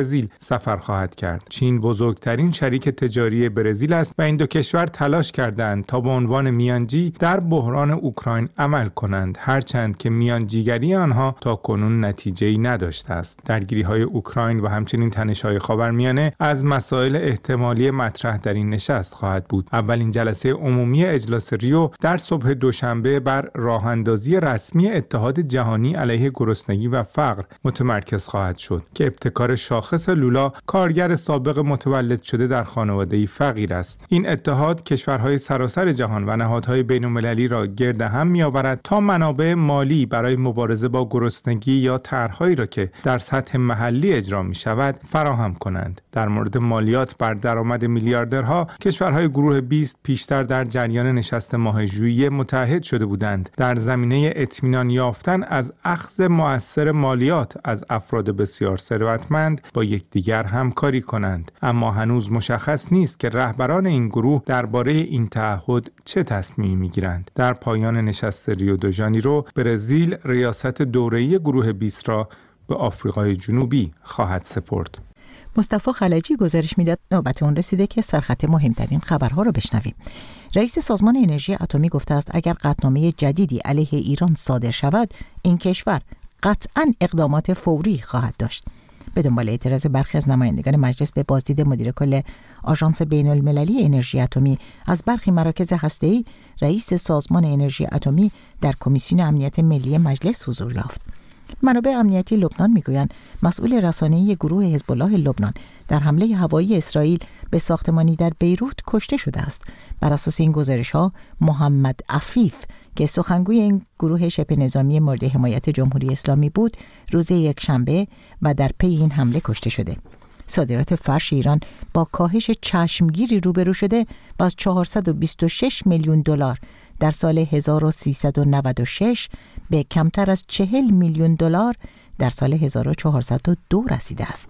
سفر خواهد کرد. چین بزرگترین شریک تجاری برزیل است و این دو کشور تلاش کردند تا به عنوان میانجی در بحران اوکراین عمل کنند، هرچند که میانجیگری آنها تا کنون نتیجه‌ای نداشته است. درگیری‌های اوکراین و همچنین تنش‌های خاورمیانه از مسائل احتمالی مطرح در این نشست خواهد بود. اولین جلسه عمومی اجلاس ریو در صبح دوشنبه بر راه‌اندازی رسمی اتحاد جهانی علیه گرسنگی و فقر متمرکز خواهد شد که ابتکار شاخص لولا کارگر سابق متولد شده در خانواده‌ای فقیر است. این اتحاد کشورهای سراسر جهان و نهادهای بین‌المللی را گرد هم می‌آورد تا منابع مالی برای مبارزه با گرسنگی یا طرح‌هایی را که در سطح محلی اجرا می‌شود فراهم کنند. در مورد مالیات بر درآمد میلیاردرها، کشورهای گروه بیست پیشتر در جریان نشست ماه ژوئیه متحد شده بودند در زمینه اطمینان یافتن از اخذ مؤثر مالیات از افراد بسیار ثروتمند با یکدیگر همکاری کنند. اما هنوز مشخص نیست که رهبران این گروه درباره این تعهد چه تصمیمی می‌گیرند. در پایان نشست ریو دو ژانیرو، برزیل ریاست دوره‌ای گروه بیست را به آفریقای جنوبی خواهد سپرد. مصطفی خلجی گزارش میداد نوبت اون رسیده که سرخط مهمترین خبرها رو بشنویم. رئیس سازمان انرژی اتمی گفته است اگر قطعنامه جدیدی علیه ایران صادر شود، این کشور قطعاً اقدامات فوری خواهد داشت. به دنبال اعتراض برخی از نمایندگان مجلس به بازدید مدیر کل آژانس بین‌المللی انرژی اتمی از برخی مراکز هسته‌ای، رئیس سازمان انرژی اتمی در کمیسیون امنیت ملی مجلس حضور یافت. منابع امنیتی لبنان میگویند مسئول رسانه‌ای گروه حزب الله لبنان در حمله هوایی اسرائیل به ساختمانی در بیروت کشته شده است. بر اساس این گزارش‌ها، محمد عفیف که سخنگوی این گروه شبه نظامی مورد حمایت جمهوری اسلامی بود، روز یکشنبه و در پی این حمله کشته شده. صادرات فرش ایران با کاهش چشمگیری روبرو شده و از چهارصد و بیست و شش میلیون دلار در سال هزار و سیصد و نود و شش به کمتر از چهل میلیون دلار در سال هزار و چهارصد و دو رسیده است.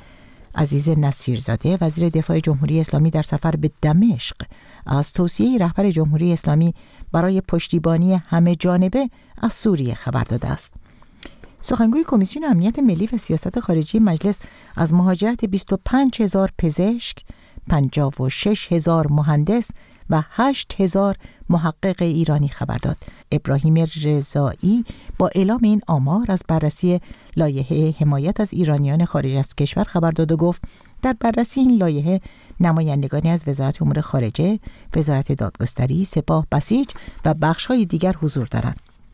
عزیز نصیرزاده، وزیر دفاع جمهوری اسلامی، در سفر به دمشق از توصیه رهبر جمهوری اسلامی برای پشتیبانی همه جانبه از سوریه خبر داده است. سخنگوی کمیسیون امنیت ملی و سیاست خارجی مجلس از مهاجرت بیست و پنج هزار پزشک، پنجاه و شش هزار مهندس و هشت هزار محقق ایرانی خبر داد. ابراهیم رضایی با اعلام این آمار از بررسی لایحه حمایت از ایرانیان خارج از کشور خبر داد و گفت در بررسی این لایحه نمایندگانی از وزارت امور خارجه، وزارت دادگستری، سپاه بسیج و بخش‌های دیگر حضور دارند.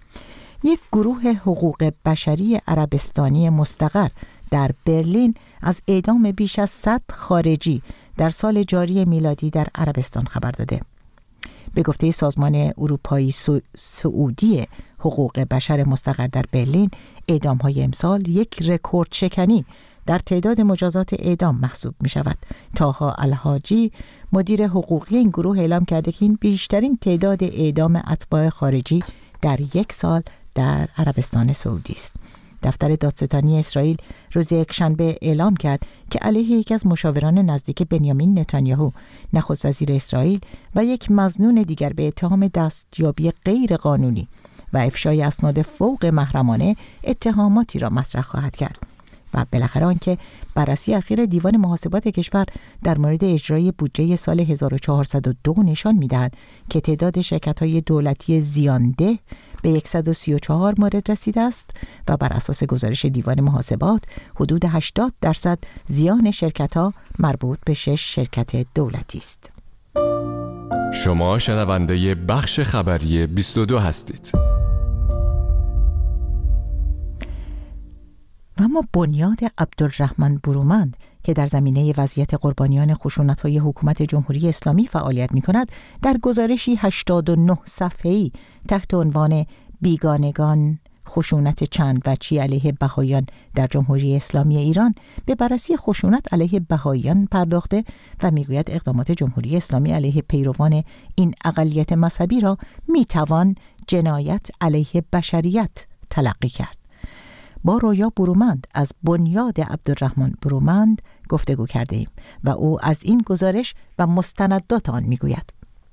یک گروه حقوق بشری عربستانی مستقر در برلین از اعدام بیش از صد خارجی در سال جاری میلادی در عربستان خبر داده. به گفته سازمان اروپایی سو... سعودی حقوق بشر مستقر در برلین، اعدام‌های امسال یک رکورد شکنی در تعداد مجازات اعدام محسوب می شود. طاها الحاجی، مدیر حقوقی این گروه، اعلام کرده که این بیشترین تعداد اعدام اتباع خارجی در یک سال در عربستان سعودی است. دفتر دادستانی اسرائیل روز یکشنبه اعلام کرد که علیه یکی از مشاوران نزدیک بنیامین نتانیاهو، نخست وزیر اسرائیل، و یک مظنون دیگر به اتهام دستیابی غیر قانونی و افشای اسناد فوق محرمانه اتهاماتی را مطرح خواهد کرد. و بالاخره آنکه بررسی اخیر دیوان محاسبات کشور در مورد اجرای بودجه سال هزار و چهارصد و دو نشان می‌دهد که تعداد شرکت‌های دولتی زیانده به صد و سی و چهار مورد رسیده است و بر اساس گزارش دیوان محاسبات حدود هشتاد درصد زیان شرکت‌ها مربوط به شش شرکت دولتی است. شما شنونده بخش خبری بیست و دو هستید. و اما بنیاد عبدالرحمن برومند که در زمینه وضعیت قربانیان خشونت‌های حکومت جمهوری اسلامی فعالیت می‌کند، در گزارشی هشتاد و نه صفحه‌ای تحت عنوان بیگانگان، خشونت چند وجهی علیه بهائیان در جمهوری اسلامی ایران به بررسی خشونت علیه بهائیان پرداخته و میگوید اقدامات جمهوری اسلامی علیه پیروان این اقلیت مذهبی را میتوان جنایت علیه بشریت تلقی کرد. با رویا برومند از بنیاد عبدالرحمن برومند گفتگو کرده ایم و او از این گزارش و مستندات آن میگوید.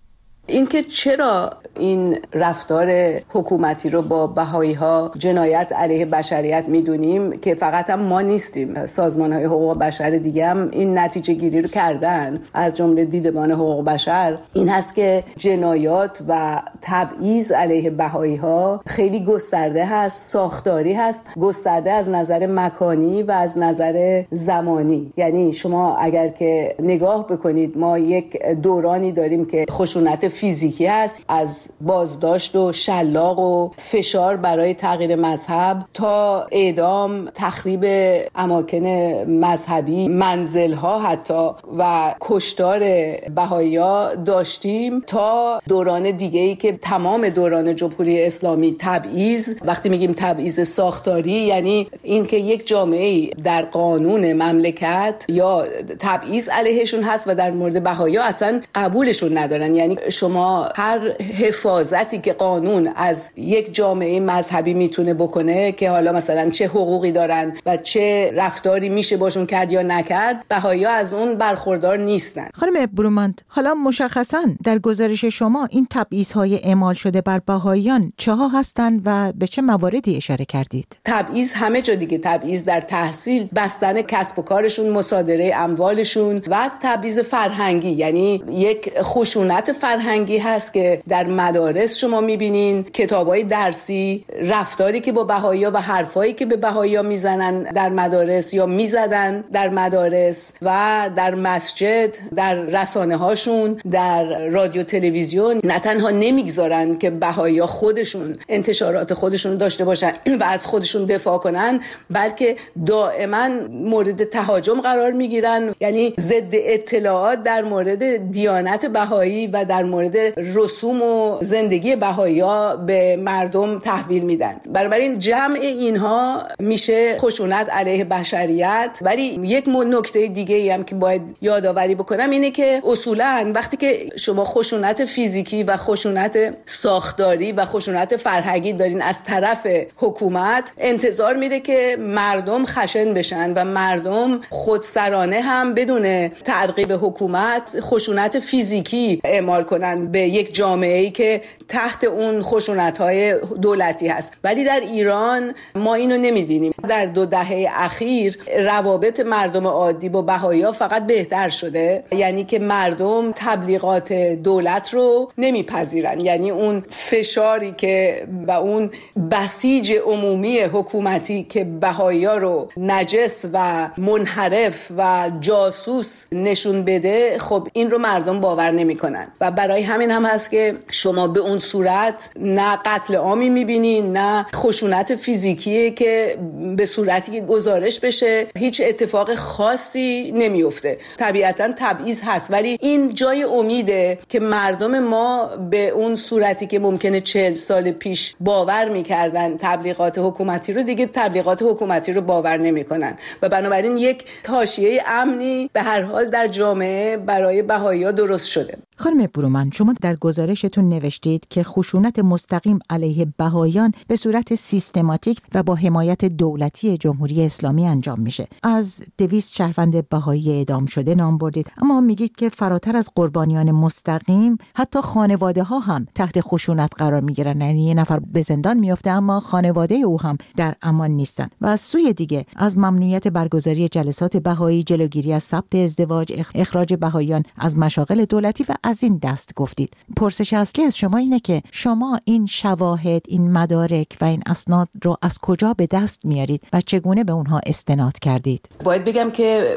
اینکه چرا این رفتار حکومتی رو با بهایی ها جنایت علیه بشریت میدونیم که فقط هم ما نیستیم، سازمان های حقوق بشر دیگه هم این نتیجه گیری رو کردن، از جمله دیدبان حقوق بشر، این هست که جنایات و تبعیض علیه بهایی ها خیلی گسترده هست، ساختاری هست، گسترده از نظر مکانی و از نظر زمانی. یعنی شما اگر که نگاه بکنید، ما یک دورانی داریم که خشونت فیزیکی هست، از بازداشت و شلاق و فشار برای تغییر مذهب تا اعدام، تخریب اماکن مذهبی، منزل‌ها حتی و کشتار بهائی‌ها داشتیم، تا دوران دیگه‌ای که تمام دوران جمهوری اسلامی تبعیض. وقتی میگیم تبعیض ساختاری یعنی این که یک جامعه در قانون مملکت یا تبعیض علیهشون هست و در مورد بهائی‌ها اصلا قبولشون ندارن. یعنی شما هر حفاظتی که قانون از یک جامعه مذهبی میتونه بکنه که حالا مثلا چه حقوقی دارن و چه رفتاری میشه باشون کرد یا نکرد، بهائی‌ها از اون برخوردار نیستن. خانم بروماند، حالا مشخصاً در گزارش شما این تبعیض‌های اعمال شده بر بهائیان چه ها هستند و به چه مواردی اشاره کردید؟ تبعیض همه جا دیگه، تبعیض در تحصیل، بستن کسب و کارشون، مصادره اموالشون و تبعیض فرهنگی. یعنی یک خشونت فرهنگی هست که در مدارس شما میبینین، کتابای درسی، رفتاری که با بهائی‌ها و حرفایی که به بهائی‌ها میزنن در مدارس یا میزدن در مدارس و در مسجد، در رسانه هاشون، در رادیو تلویزیون، نه تنها نمیگذارن که بهائی‌ها خودشون انتشارات خودشون داشته باشن و از خودشون دفاع کنن، بلکه دائما مورد تهاجم قرار میگیرن. یعنی ضد اطلاعات در مورد دیانت بهایی و در مورد رسوم و زندگی بهائی‌ها به مردم تحویل میدن. بنابراین جمع اینها میشه خشونت علیه بشریت. ولی یک نکته دیگه ای هم که باید یادآوری بکنم اینه که اصولا وقتی که شما خشونت فیزیکی و خشونت ساختاری و خشونت فرهنگی دارین از طرف حکومت، انتظار میره که مردم خشن بشن و مردم خودسرانه هم بدون تعقیب حکومت خشونت فیزیکی اعمال کنن به یک جامعه‌ای که تحت اون خشونت‌های دولتی هست. ولی در ایران ما اینو نمی‌بینیم. در دو دهه اخیر روابط مردم عادی با بهائی‌ها فقط بهتر شده. یعنی که مردم تبلیغات دولت رو نمیپذیرن. یعنی اون فشاری که و اون بسیج عمومی حکومتی که بهائی‌ها رو نجس و منحرف و جاسوس نشون بده، خب این رو مردم باور نمی‌کنن و برای همین هم هست که شما به اون صورت نه قتل عامی می‌بینین، نه خشونت فیزیکی که به صورتی که گزارش بشه هیچ اتفاق خاصی نمیفته. طبیعتاً تبعیض هست، ولی این جای امیده که مردم ما به اون صورتی که ممکنه چهل سال پیش باور می‌کردن تبلیغات حکومتی رو، دیگه تبلیغات حکومتی رو باور نمی‌کنن و بنابراین یک حاشیه امنی به هر حال در جامعه برای بهائی‌ها درست شده. خانم بروماند، شما در گزارشتون نوشتید که خشونت مستقیم علیه بهائیان به صورت سیستماتیک و با حمایت دولتی جمهوری اسلامی انجام میشه. از دویست شهروند بهایی اعدام شده نام بردید، اما میگید که فراتر از قربانیان مستقیم حتی خانواده ها هم تحت خشونت قرار میگیرن. یعنی یه نفر به زندان میفته اما خانواده او هم در امان نیستن. و از سوی دیگه از ممنوعیت برگزاری جلسات بهایی، جلوگیری از ثبت ازدواج، اخراج بهائیان از مشاغل دولتی و از این دست گفتید. پرسش اصلی از شما اینه که شما این شواهد، این مدارک و این اسناد رو از کجا به دست میارید و چگونه به اونها استناد کردید؟ باید بگم که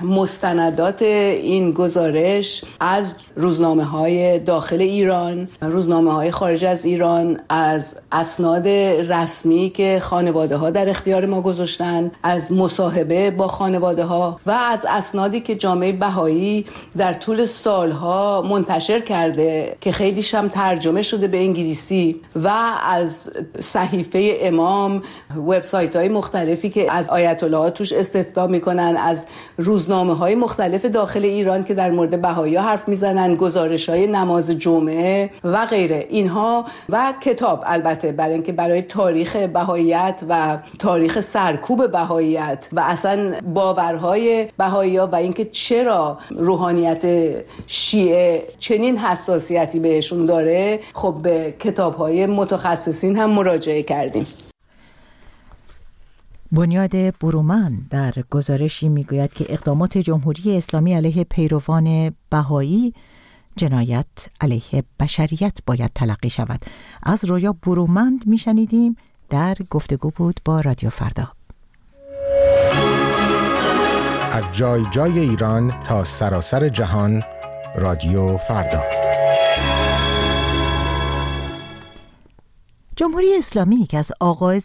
مستندات این گزارش از روزنامه‌های داخل ایران، روزنامه‌های خارج از ایران، از اسناد رسمی که خانواده‌ها در اختیار ما گذاشتن، از مصاحبه با خانواده‌ها و از اسنادی که جامعه بهایی در طول سالها منتشر کرده که خیلیش هم ترجمه شده به انگلیسی، و از صحیفه امام، وبسایت‌های مختلفی که از آیت الله ها توش استفاده میکنن، از روزنامه‌های مختلف داخل ایران که در مورد بهائی‌ها حرف میزنن، گزارش‌های نماز جمعه و غیره اینها، و کتاب البته برای اینکه برای تاریخ بهائیت و تاریخ سرکوب بهائیت و اصلا باورهای بهائی‌ها و اینکه چرا روحانیت شیعه که چنین حساسیتی بهشون داره، خب به کتاب‌های متخصصین هم مراجعه کردیم. بنیاد برومن در گزارشی میگوید که اقدامات جمهوری اسلامی علیه پیروان بهایی جنایت علیه بشریت باید تلقی شود. از رویا برومند میشنیدیم، در گفتگو بود با رادیو فردا. از جای جای ایران تا سراسر جهان، رادیو فردا. جمهوری اسلامی که از آغاز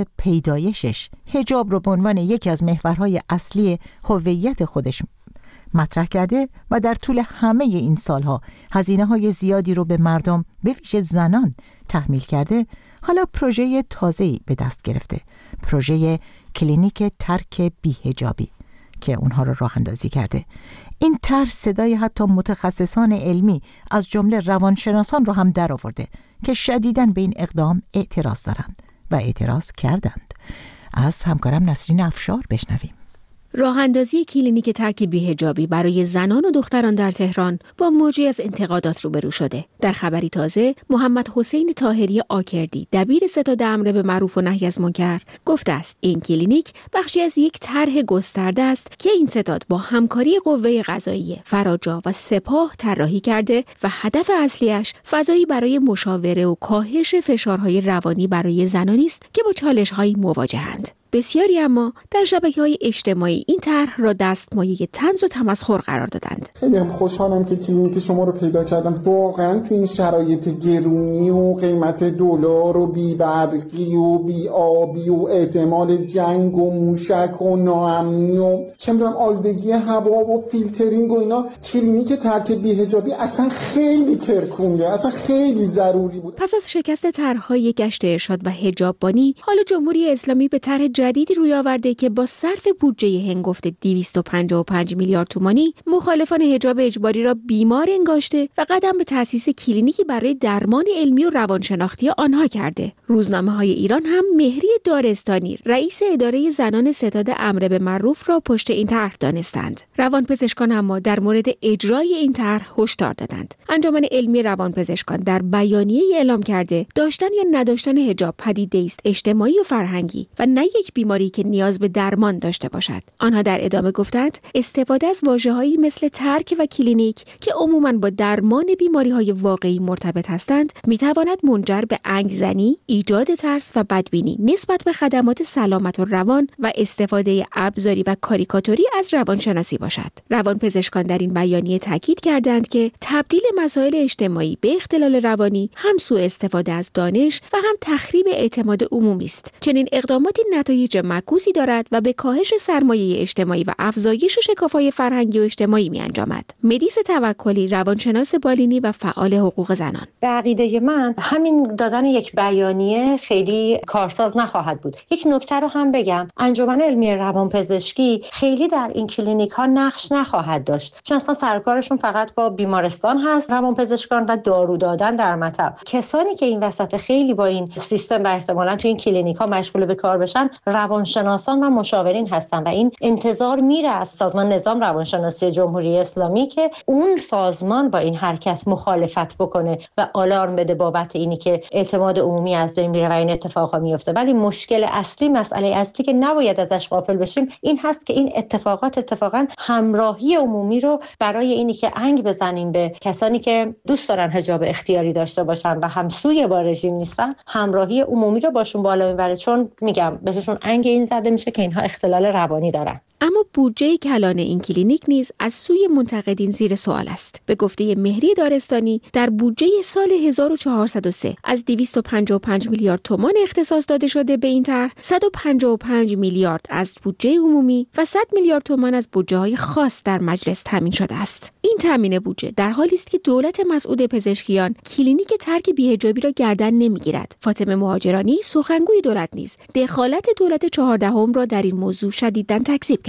پیدایشش حجاب رو به عنوان یکی از محورهای اصلی هویت خودش مطرح کرده و در طول همه این سالها هزینه‌های زیادی رو به مردم به ویژه زنان تحمیل کرده، حالا پروژه تازه‌ای به دست گرفته، پروژه کلینیک ترک بی‌حجابی که اونها رو راه اندازی کرده. این طرح صدای حتی متخصصان علمی از جمله روانشناسان رو هم در آورده که شدیداً به این اقدام اعتراض دارند و اعتراض کردند. از همکارم نسرین افشار بشنویم. راه اندازی کلینیک ترک بی‌حجابی برای زنان و دختران در تهران با موجی از انتقادات روبرو شده. در خبری تازه، محمد حسین طاهری آکردی، دبیر ستاد امر به معروف و نهی از منکر، گفته است این کلینیک بخشی از یک طرح گسترده است که این ستاد با همکاری قوه قضاییه، فراجا و سپاه طراحی کرده و هدف اصلیش فضایی برای مشاوره و کاهش فشارهای روانی برای زنانی است که با چالش‌هایی مواجهند. بسیاری اما در شبکه‌های اجتماعی این طرح را دستمایه طنز و تمسخر قرار دادند. خیلی هم خوشحالم که کلینیک شما رو پیدا کردم. واقعا تو این شرایط گرونی و قیمت دلار و بی‌برقی و بی‌آبی و احتمال جنگ و موشک و ناامنی و چه می‌دونم آلودگی هوا و فیلترینگ و اینا، کلینیک ترک بی‌حجابی اصلا خیلی ترکونده، اصلا خیلی ضروری بود. پس از شکست طرح‌های گشت ارشاد و حجاب بانی، حالا جمهوری اسلامی به طرح جدیدی روی آورده که با صرف بودجه هنگفت دویست و پنجاه و پنج میلیارد تومانی مخالفان حجاب اجباری را بیمار انگاشته و قدم به تأسیس کلینیکی برای درمان علمی و روانشناختی آنها کرده. روزنامه‌های ایران هم مهری دارستانی، رئیس اداره زنان ستاد امر به معروف را پشت این طرح دانستند. روانپزشکان اما در مورد اجرای این طرح هشدار دادند. انجمن علمی روانپزشکان در بیانیه اعلام کرده داشتن یا نداشتن حجاب پدیده است اجتماعی و فرهنگی و نه یک بیماری که نیاز به درمان داشته باشد. آنها در ادامه گفتند استفاده از واژه‌هایی مثل ترک و کلینیک که عموماً با درمان بیماری‌های واقعی مرتبط هستند می‌تواند منجر به انگزنی، ایجاد ترس و بدبینی نسبت به خدمات سلامت و روان و استفاده ابزاری و کاریکاتوری از روانشناسی باشد. روانپزشکان در این بیانیه تاکید کردند که تبدیل مسائل اجتماعی به اختلال روانی هم سوء استفاده از دانش و هم تخریب اعتماد عمومی است. چنین اقداماتی نتایج معکوسی دارد و به کاهش سرمایه اجتماعی و افزایش شکاف‌های فرهنگی و اجتماعی می‌انجامد. مدیس توکلی، روانشناس بالینی و فعال حقوق زنان: به عقیده من همین دادن یک بیانیه خیلی کارساز نخواهد بود. یک نکته رو هم بگم، انجمن علمی روانپزشکی خیلی در این کلینیک‌ها نقش نخواهد داشت، چون اصلا سرکارشون فقط با بیمارستان هست، روانپزشکان و دارو دادن در مطب. کسانی که این وسط خیلی با این سیستم و احتمالاً تو این کلینیک‌ها مشغول به کار بشن روانشناسان و مشاورین هستن و این انتظار میره از سازمان نظام روانشناسی جمهوری اسلامی که اون سازمان با این حرکت مخالفت بکنه و آلارم بده بابت اینی که اعتماد عمومی از بین میره و این اتفاقا میفته. ولی مشکل اصلی، مسئله اصلی که نباید ازش غافل بشیم این هست که این اتفاقات اتفاقا همراهی عمومی رو برای اینی که انگ بزنیم به کسانی که دوست دارن حجاب اختیاری داشته باشن و همسوی با رژیم نیستن، همراهی عمومی رو باشون بالا میبره، چون میگم بهشون انگ این زده میشه که اینها اختلال روانی دارن. اما بودجه کلان این کلینیک نیز از سوی منتقدین زیر سوال است. به گفته مهری دارستانی، در بودجه سال هزار و چهارصد و سه از دویست و پنجاه و پنج میلیارد تومان اختصاص داده شده به این طرح، صد و پنجاه و پنج میلیارد از بودجه عمومی و صد میلیارد تومان از بودجه‌های خاص در مجلس تامین شده است. این تامین بودجه در حالی است که دولت مسعود پزشکیان کلینیک ترک بی‌حجابی را گردن نمیگیرد. فاطمه مهاجرانی، سخنگوی دولت نیز دخالت دولت چهاردهم را در این موضوع شدیداً تکذیب کرد.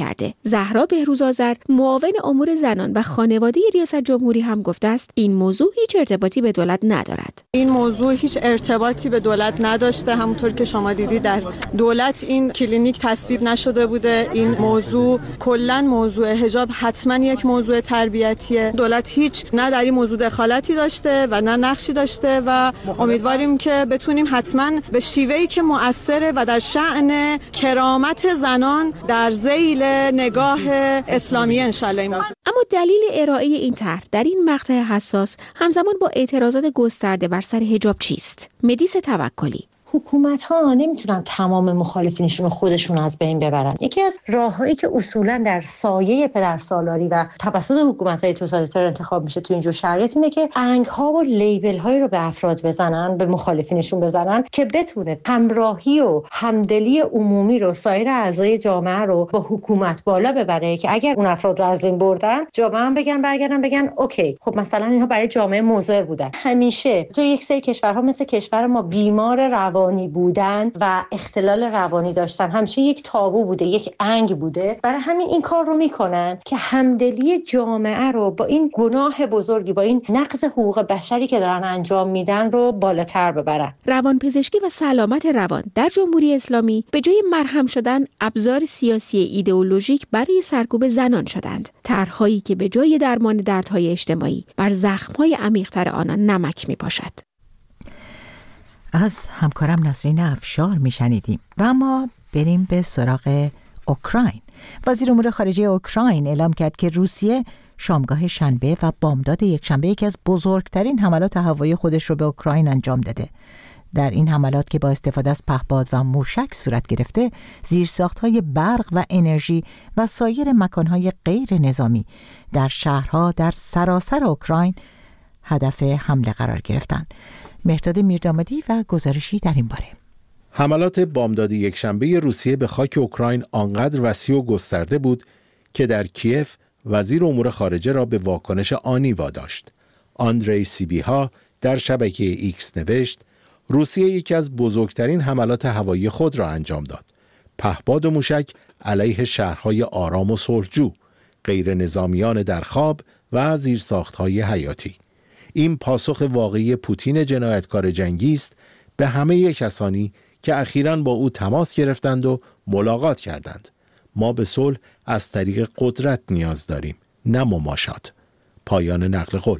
کرده. زهرا بهروزآذر معاون امور زنان و خانواده ریاست جمهوری هم گفته است این موضوع هیچ ارتباطی به دولت ندارد. این موضوع هیچ ارتباطی به دولت نداشته. همونطور که شما دیدید در دولت این کلینیک تصویب نشده بوده. این موضوع کلا موضوع حجاب حتما یک موضوع تربیتیه. دولت هیچ نه در این موضوع دخالتی داشته و نه نقشی داشته و امیدواریم که بتونیم حتما به شیوهی که مؤثره و در شأن کرامت زنان در ذیل نگاه اسلامی انشالله این موضوع. اما دلیل ارائه این طرح در این مقطع حساس همزمان با اعتراضات گسترده بر سر حجاب چیست؟ مدیس توکلی: حکومت ها نمیتونن تمام مخالفینشون رو خودشون از بین ببرن. یکی از راههایی که اصولا در سایه پدرسالاری و توسط حکومت های توتالیتر انتخاب میشه تو اینجور شرایط اینه که انگ ها و لیبل هایی رو به افراد بزنن، به مخالفینشون بزنن که بتونه همراهی و همدلی عمومی رو، سایر اعضای جامعه رو با حکومت بالا ببره که اگر اون افراد رو از بین بردن، جامعه هم بگن برگردن بگن اوکی، خب مثلا اینها برای جامعه مضر بودن. همیشه تو یک سری کشورها مثل کشور ما بیمار روانی بودن و اختلال روانی داشتن همیشه یک تابو بوده، یک انگ بوده. برای همین این کار رو میکنن که همدلی جامعه رو با این گناه بزرگی، با این نقض حقوق بشری که دارن انجام میدن رو بالاتر ببرن. روانپزشکی و سلامت روان در جمهوری اسلامی به جای مرهم شدن ابزار سیاسی ایدئولوژیک برای سرکوب زنان شدند. طرح‌هایی که به جای درمان دردهای اجتماعی بر زخم‌های عمیق‌تر آنان نمک می‌پاشد. از همکارم نسرین افشار میشنیدیم. و اما بریم به سراغ اوکراین. وزیر امور خارجه اوکراین اعلام کرد که روسیه شامگاه شنبه و بامداد یکشنبه یکی از بزرگترین حملات هوایی خودش رو به اوکراین انجام داده. در این حملات که با استفاده از پهپاد و موشک صورت گرفته، زیرساخت‌های برق و انرژی و سایر مکان‌های غیر نظامی در شهرها در سراسر اوکراین هدف حمله قرار گرفتند. مهرداد میردامادی و گزارشی در این باره. حملات بامداد یکشنبه روسیه به خاک اوکراین آنقدر وسیع و گسترده بود که در کیف وزیر امور خارجه را به واکنش آنی واداشت. آندری سیبیها در شبکه ایکس نوشت: روسیه یکی از بزرگترین حملات هوایی خود را انجام داد. پهپاد و موشک علیه شهرهای آرام و صلحجو، غیر نظامیان در خواب و زیرساخت‌های حیاتی. این پاسخ واقعی پوتین جنایتکار جنگی است به همه کسانی که اخیراً با او تماس گرفتند و ملاقات کردند. ما به صلح از طریق قدرت نیاز داریم، نه مماشات. پایان نقل قول.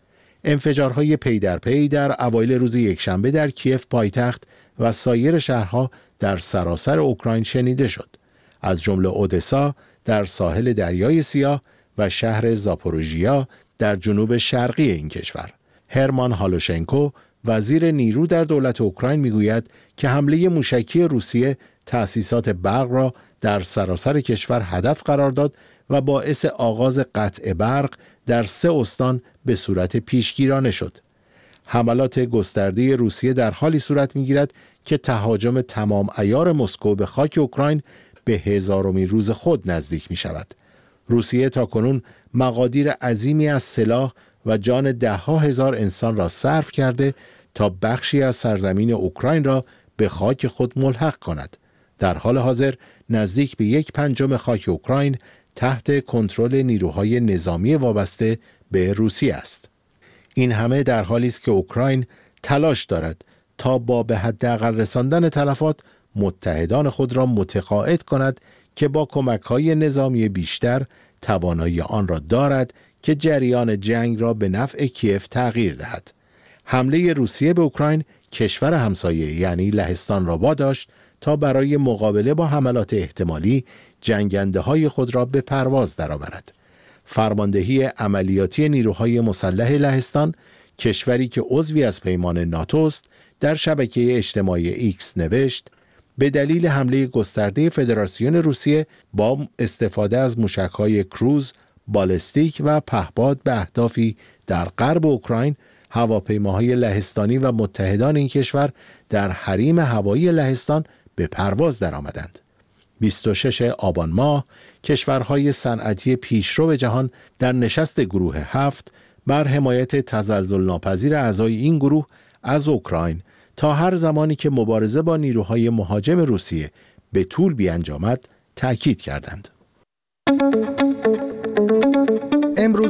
انفجارهای پی در پی در اوایل روز یکشنبه در کیف پایتخت و سایر شهرها در سراسر اوکراین شنیده شد، از جمله اودسا در ساحل دریای سیاه و شهر زاپوروژیا در جنوب شرقی این کشور. هرمان هالوشنکو وزیر نیرو در دولت اوکراین میگوید که حمله موشکی روسیه تأسیسات برق را در سراسر کشور هدف قرار داد و باعث آغاز قطع برق در سه استان به صورت پیشگیرانه شد. حملات گسترده روسیه در حالی صورت میگیرد که تهاجم تمام عیار مسکو به خاک اوکراین به هزارمین روز خود نزدیک می شود. روسیه تاکنون مقادیر عظیمی از سلاح و جان ده ها هزار انسان را صرف کرده تا بخشی از سرزمین اوکراین را به خاک خود ملحق کند. در حال حاضر نزدیک به یک پنجم خاک اوکراین تحت کنترل نیروهای نظامی وابسته به روسیه است. این همه در حالی است که اوکراین تلاش دارد تا با به حداقل رساندن تلفات متحدان خود را متقاعد کند که با کمک‌های نظامی بیشتر توانایی آن را دارد که جریان جنگ را به نفع کیف تغییر دهد. حمله روسیه به اوکراین کشور همسایه یعنی لهستان را واداشت تا برای مقابله با حملات احتمالی جنگنده‌های خود را به پرواز درآورد. فرماندهی عملیاتی نیروهای مسلح لهستان، کشوری که عضوی از پیمان ناتو است، در شبکه اجتماعی ایکس نوشت: به دلیل حمله گسترده فدراسیون روسیه با استفاده از موشک‌های کروز، بالستیک و پهپاد به اهدافی در غرب اوکراین، هواپیماهای لهستانی و متحدان این کشور در حریم هوایی لهستان به پرواز درآمدند. بیست و ششم آبان ماه کشورهای صنعتی پیشرو جهان در نشست گروه هفت بر حمایت تزلزل ناپذیر اعضای این گروه از اوکراین تا هر زمانی که مبارزه با نیروهای مهاجم روسیه به طول بیانجامد تأکید کردند.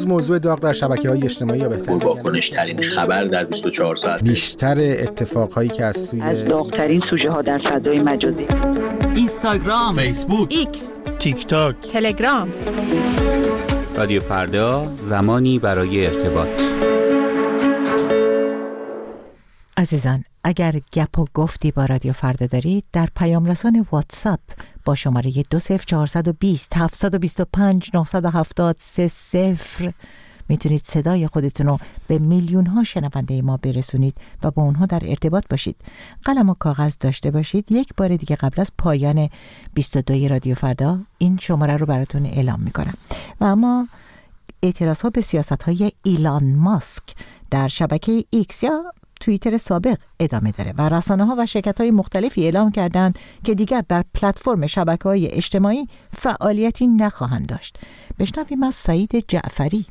امروز موضوع داغ در شبکه‌های اجتماعی یا بهتر واکنش ترین خبر در بیست و چهار ساعت، بیشتر اتفاقهایی که از سوی از داغ‌ترین سوژه ها در فضای مجازی، اینستاگرام، فیسبوک، ایکس، تیک تاک، تلگرام. رادیو فردا، زمانی برای ارتباط. عزیزان، اگر گپ و گفتی با رادیو فردا دارید، در پیام رسان واتساپ با شماره دو صفر چهارصد و بیست هفتصد و بیست و پنج نهصد و هفتاد سه صفر میتونید صدای خودتون رو به میلیون ها شنونده ما برسونید و با اونها در ارتباط باشید. قلم و کاغذ داشته باشید. یک بار دیگه قبل از پایان بیست و دو رادیو فردا این شماره رو براتون اعلام میکنم. و اما اعتراض ها به سیاست های ایلان ماسک در شبکه ایکس یا توییتر سابق ادامه داره و رسانه ها و شرکت های مختلفی اعلام کردند که دیگر در پلتفرم شبکه های اجتماعی فعالیتی نخواهند داشت. بشنویم از سعید جعفری.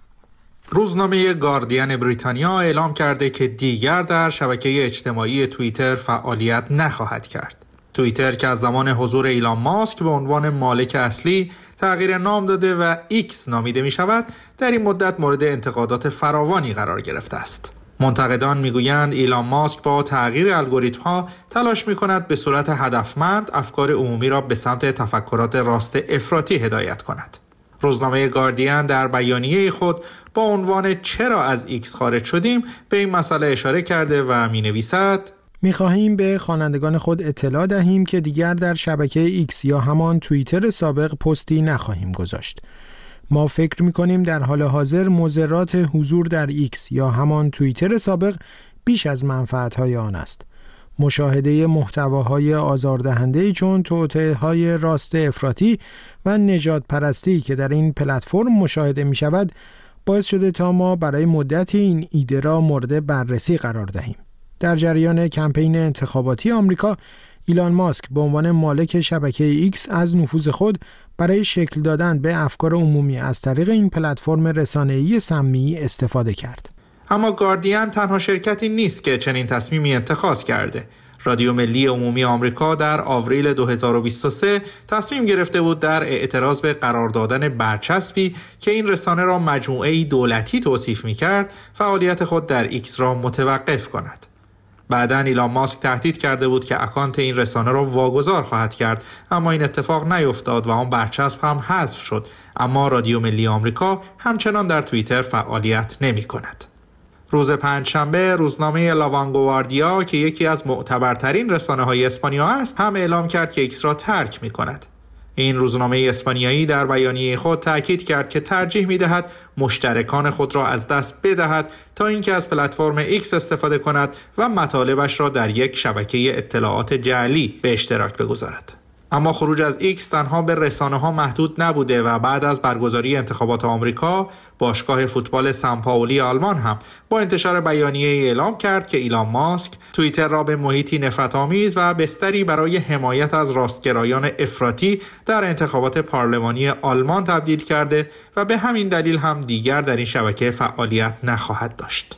روزنامه گاردین بریتانیا اعلام کرده که دیگر در شبکه اجتماعی توییتر فعالیت نخواهد کرد. توییتر که از زمان حضور ایلان ماسک به عنوان مالک اصلی تغییر نام داده و ایکس نامیده می شود، در این مدت مورد انتقادات فراوانی قرار گرفته است. منتقدان میگویند ایلان ماسک با تغییر الگوریتم‌ها تلاش می‌کند به صورت هدفمند افکار عمومی را به سمت تفکرات راست افراطی هدایت کند. روزنامه گاردین در بیانیه خود با عنوان چرا از ایکس خارج شدیم به این مسئله اشاره کرده و می‌نویسد: می‌خواهیم به خوانندگان خود اطلاع دهیم که دیگر در شبکه ایکس یا همان توییتر سابق پستی نخواهیم گذاشت. ما فکر می‌کنیم در حال حاضر مضرات حضور در ایکس یا همان توییتر سابق بیش از منفعت‌های آن است. مشاهده محتواهای آزاردهنده‌ای چون توطئه‌های راست افراطی و نژاد پرستی که در این پلتفرم مشاهده می‌شود باعث شده تا ما برای مدتی این ایده را مورد بررسی قرار دهیم. در جریان کمپین انتخاباتی آمریکا، ایلان ماسک به عنوان مالک شبکه ایکس از نفوذ خود برای شکل دادن به افکار عمومی از طریق این پلتفرم رسانه‌ای سمی استفاده کرد. اما گاردین تنها شرکتی نیست که چنین تصمیمی اتخاذ کرده. رادیو ملی عمومی آمریکا در آوریل دو هزار و بیست و سه تصمیم گرفته بود در اعتراض به قرار دادن برچسبی که این رسانه را مجموعه‌ای دولتی توصیف می‌کرد، فعالیت خود در ایکس را متوقف کند. بعداً ایلان ماسک تهدید کرده بود که اکانت این رسانه را واگذار خواهد کرد، اما این اتفاق نیفتاد و آن برچسب هم حذف شد. اما رادیو ملی آمریکا همچنان در توییتر فعالیت نمی کند. روز پنجشنبه روزنامه لاوانگواردیا که یکی از معتبرترین رسانه‌های اسپانیا است هم اعلام کرد که ایکس را ترک می کند. این روزنامه اسپانیایی در بیانیه خود تاکید کرد که ترجیح می‌دهد مشترکان خود را از دست بدهد تا اینکه از پلتفرم ایکس استفاده کند و مطالبش را در یک شبکه اطلاعات جعلی به اشتراک بگذارد. اما خروج از ایکس تنها به رسانه‌ها محدود نبوده و بعد از برگزاری انتخابات آمریکا، باشگاه فوتبال سن‌پائولی آلمان هم با انتشار بیانیه اعلام کرد که ایلان ماسک توییتر را به محیطی نفرت‌آمیز و بستری برای حمایت از راستگرایان افراطی در انتخابات پارلمانی آلمان تبدیل کرده و به همین دلیل هم دیگر در این شبکه فعالیت نخواهد داشت.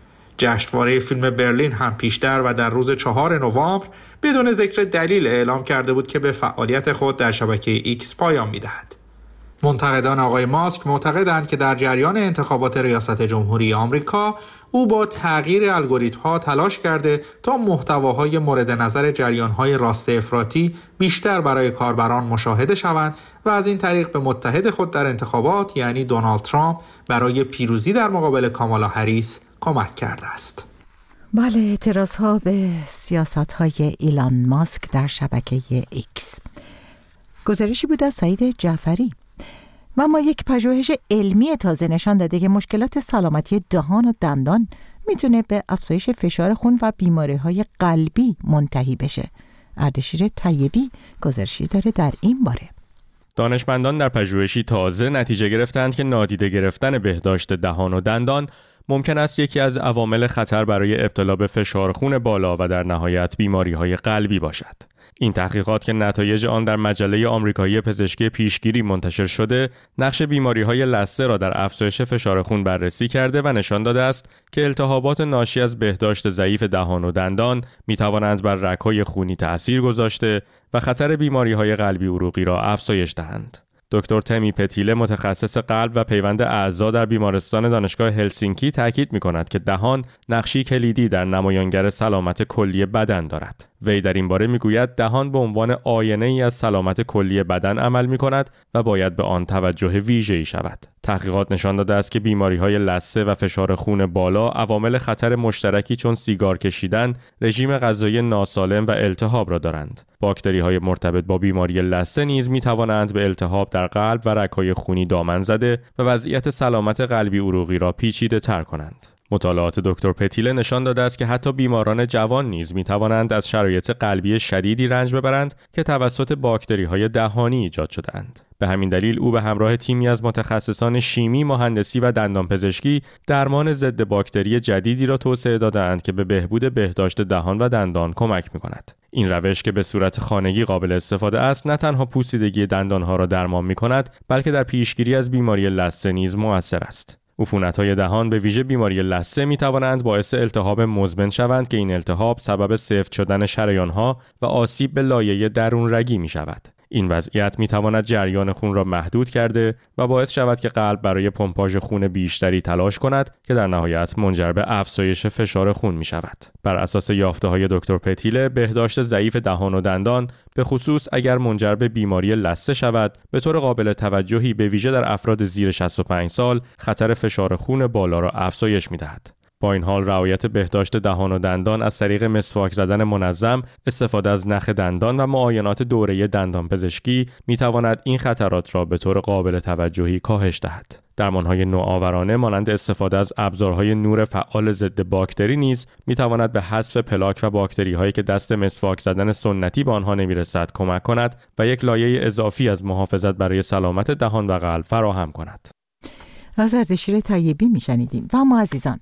جشنواره فیلم برلین هم پیشتر و در روز چهارم نوامبر بدون ذکر دلیل اعلام کرده بود که به فعالیت خود در شبکه ایکس پایان می‌دهد. منتقدان آقای ماسک معتقدند که در جریان انتخابات ریاست جمهوری آمریکا او با تغییر الگوریتم‌ها تلاش کرده تا محتواهای مورد نظر جریان‌های راست افراطی بیشتر برای کاربران مشاهده شوند و از این طریق به متحد خود در انتخابات یعنی دونالد ترامپ برای پیروزی در مقابل کامالا هریس کمک کرده است. بله، اعتراض ها به سیاست های ایلان ماسک در شبکه ایکس. گزارشی بود از سعید جعفری. و ما یک پژوهش علمی تازه نشان داده که مشکلات سلامتی دهان و دندان میتونه به افزایش فشار خون و بیماری های قلبی منتهی بشه. اردشیر طیبی گزارشی داره در این باره. دانشمندان در پژوهشی تازه نتیجه گرفتند که نادیده گرفتن بهداشت دهان و دندان ممکن است یکی از عوامل خطر برای ابتلا به فشار خون بالا و در نهایت بیماری‌های قلبی باشد. این تحقیقات که نتایج آن در مجله آمریکایی پزشکی پیشگیری منتشر شده، نقش بیماری‌های لثه را در افزایش فشار خون بررسی کرده و نشان داده است که التهابات ناشی از بهداشت ضعیف دهان و دندان می‌توانند بر رگ‌های خونی تأثیر گذاشته و خطر بیماری‌های قلبی عروقی را افزایش دهند. دکتر تمی پتیله متخصص قلب و پیوند اعضا در بیمارستان دانشگاه هلسینکی تاکید می‌کند که دهان نقشی کلیدی در نمایانگر سلامت کلی بدن دارد. وی در این باره میگوید دهان به عنوان آینه‌ای از سلامت کلی بدن عمل می‌کند و باید به آن توجه ویژه‌ای شود. تحقیقات نشان داده است که بیماری‌های لثه و فشار خون بالا عوامل خطر مشترکی چون سیگار کشیدن، رژیم غذایی ناسالم و التهاب را دارند. باکتری‌های مرتبط با بیماری لثه نیز می‌توانند به التهاب در قلب و رگ‌های خونی دامن زده و وضعیت سلامت قلبی عروقی را پیچیده‌تر کنند. مطالعات دکتر پتیله نشان داده است که حتی بیماران جوان نیز می توانند از شرایط قلبی شدیدی رنج ببرند که توسط باکتری‌های دهانی ایجاد شده‌اند. به همین دلیل او به همراه تیمی از متخصصان شیمی، مهندسی و دندانپزشکی درمان ضد باکتری جدیدی را توسعه داده‌اند که به بهبود بهداشت دهان و دندان کمک می‌کند. این روش که به صورت خانگی قابل استفاده است، نه تنها پوسیدگی دندان‌ها را درمان می‌کند، بلکه در پیشگیری از بیماری لثه نیز مؤثر است. عفونت‌های دهان به ویژه بیماری لثه می‌توانند باعث التهاب مزمن شوند که این التهاب سبب سفت شدن شریان‌ها و آسیب به لایه درون رگی می‌شود. این وضعیت می‌تواند جریان خون را محدود کرده و باعث شود که قلب برای پمپاژ خون بیشتری تلاش کند که در نهایت منجر به افزایش فشار خون می‌شود. بر اساس یافته‌های دکتر پتیله، بهداشت ضعیف دهان و دندان به خصوص اگر منجر به بیماری لثه شود، به طور قابل توجهی به ویژه در افراد زیر شصت و پنج سال خطر فشار خون بالا را افزایش می‌دهد. با این حال رعایت بهداشت دهان و دندان از طریق مسواک زدن منظم، استفاده از نخ دندان و معاینات دوره‌ای دندانپزشکی می‌تواند این خطرات را به طور قابل توجهی کاهش دهد. درمان‌های نوآورانه مانند استفاده از ابزارهای نور فعال ضد باکتری نیز می‌تواند به حذف پلاک و باکتری‌هایی که دست مسواک زدن سنتی به آنها نمی‌رسد کمک کند و یک لایه اضافی از محافظت برای سلامت دهان و قلب فراهم کند. از اردشیر طیبی می‌شنیدیم. و اما عزیزان،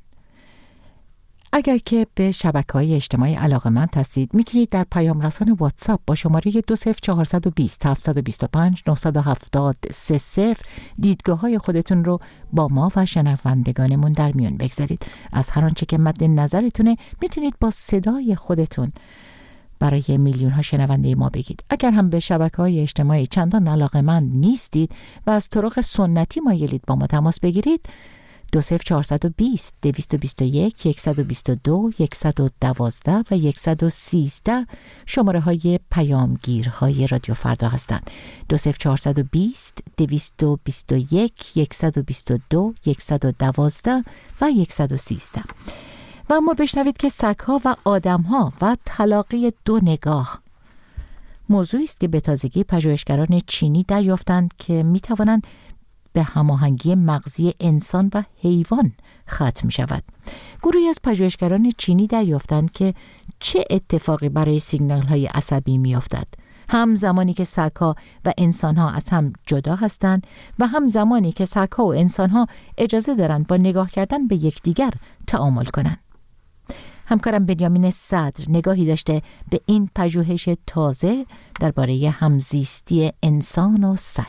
اگر که به شبکه‌های اجتماعی علاقه‌مند هستید، میتونید در پیام رسان واتساپ با شماره دو صفر چهار دو صفر هفت دو پنج نه هفت صفر سه صفر دیدگاه‌های خودتون رو با ما و شنوندگانمون در میون بگذارید. از هر آنچه که مد نظرتونه میتونید با صدای خودتون برای میلیون ها شنونده ما بگید. اگر هم به شبکه‌های اجتماعی چندان علاقه‌مند نیستید و از طرق سنتی مایلید با ما تماس بگیرید، دو صفر چهار دو صفر دویست و بیست و یک صد و بیست و دو صد و دوازده و صد و سیزده شماره های پیامگیرهای رادیو فردا هستند. دو صفر چهار دو صفر دویست و بیست و یک صد و بیست و دو صد و دوازده و صد و سیزده. و اما بشنوید که سگ‌ها و آدم‌ها و تلاقی دو نگاه موضوعی است که به تازگی پژوهشگران چینی دریافتند که می‌توانند به هماهنگی مغزی انسان و حیوان ختم شود. گروهی از پژوهشگران چینی دریافتند که چه اتفاقی برای سیگنال‌های عصبی می‌افتد، هم زمانی که سگ‌ها و انسان‌ها از هم جدا هستند و هم زمانی که سگ‌ها و انسان‌ها اجازه دارند با نگاه کردن به یکدیگر تعامل کنند. همکارم بنیامین صدر نگاهی داشته به این پژوهش تازه درباره همزیستی انسان و سگ.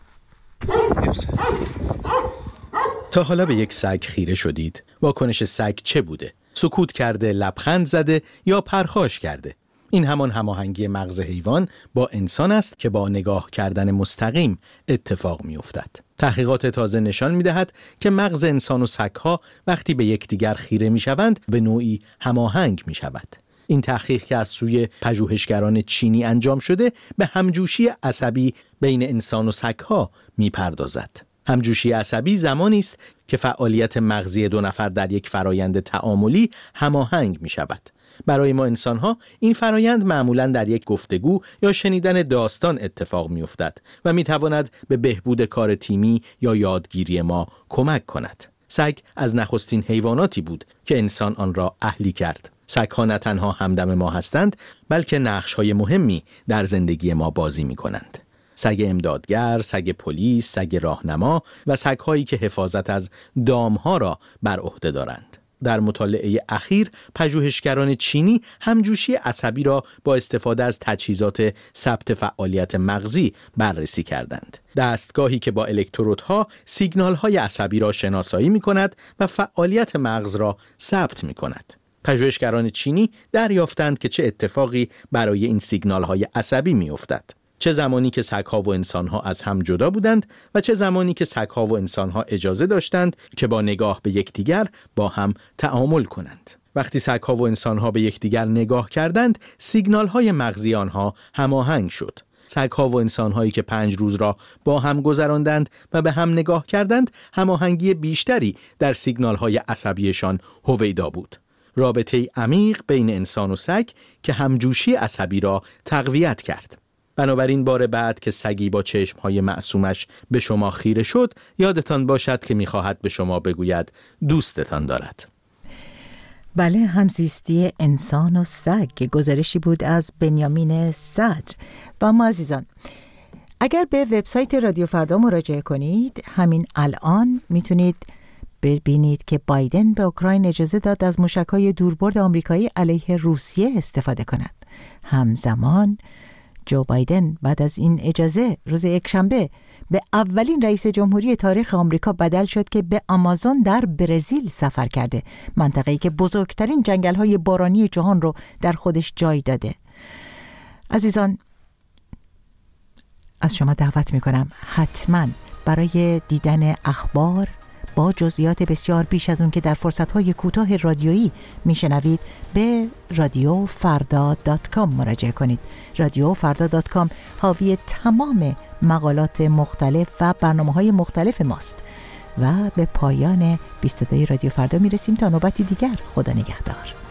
تا حالا به یک سگ خیره شدید؟ واکنش سگ چه بوده؟ سکوت کرده، لبخند زده یا پرخاش کرده؟ این همان هماهنگی مغز حیوان با انسان است که با نگاه کردن مستقیم اتفاق می افتد. تحقیقات تازه نشان می دهد که مغز انسان و سگ‌ها وقتی به یکدیگر خیره می شوند به نوعی هماهنگ می شود. این تحقیق که از سوی پژوهشگران چینی انجام شده به همجوشی عصبی بین انسان و سگ‌ها می‌پردازد. همجوشی عصبی زمانی است که فعالیت مغزی دو نفر در یک فرایند تعاملی هماهنگ می‌شود. برای ما انسان‌ها این فرایند معمولاً در یک گفتگو یا شنیدن داستان اتفاق می‌افتد و می‌تواند به بهبود کار تیمی یا یادگیری ما کمک کند. سگ از نخستین حیواناتی بود که انسان آن را اهلی کرد. سگ‌ها نه تنها همدم ما هستند، بلکه نقش‌های مهمی در زندگی ما بازی می‌کنند. سگ امدادگر، سگ پلیس، سگ راهنما و سگ‌هایی که حفاظت از دام‌ها را بر عهده دارند. در مطالعه اخیر پژوهشگران چینی همجوشی عصبی را با استفاده از تجهیزات ثبت فعالیت مغزی بررسی کردند. دستگاهی که با الکترودها سیگنال‌های عصبی را شناسایی می‌کند و فعالیت مغز را ثبت می‌کند. پژوهشگران چینی دریافتند که چه اتفاقی برای این سیگنال‌های عصبی می‌افتد. چه زمانی که سگ‌ها و انسان‌ها از هم جدا بودند و چه زمانی که سگ‌ها و انسان‌ها اجازه داشتند که با نگاه به یکدیگر با هم تعامل کنند. وقتی سگ‌ها و انسان‌ها به یکدیگر نگاه کردند، سیگنال‌های مغزی آنها هماهنگ شد. سگ‌ها و انسان‌هایی که پنج روز را با هم گذراندند و به هم نگاه کردند، هماهنگی بیشتری در سیگنال‌های عصبیشان هویدا بود. رابطه عمیق بین انسان و سگ که همجوشی عصبی را تقویت کرد. بنابراین بار بعد که سگی با چشم‌های معصومش به شما خیره شد، یادتان باشد که می‌خواهد به شما بگوید دوستتان دارد. بله، همزیستی انسان و سگ که گزارشی بود از بنیامین صدر. و ما عزیزان، اگر به وبسایت رادیو فردا مراجعه کنید، همین الان میتونید ببینید که بایدن به اوکراین اجازه داد از موشک‌های دوربرد آمریکایی علیه روسیه استفاده کند. همزمان جو بایدن بعد از این اجازه روز یکشنبه به اولین رئیس جمهوری تاریخ آمریکا بدل شد که به آمازون در برزیل سفر کرده، منطقه‌ای که بزرگترین جنگل‌های بارانی جهان رو در خودش جای داده. عزیزان، از شما دعوت می‌کنم حتماً برای دیدن اخبار با جزئیات بسیار بیش از اون که در فرصت‌های کوتاه رادیویی میشنوید به رادیو فردا دات کام مراجعه کنید. رادیو فردا دات کام حاوی تمام مقالات مختلف و برنامه‌های مختلف ماست. و به پایان بیست و دو رادیو فردا میرسیم تا نوبتی دیگر. خدا نگهدار.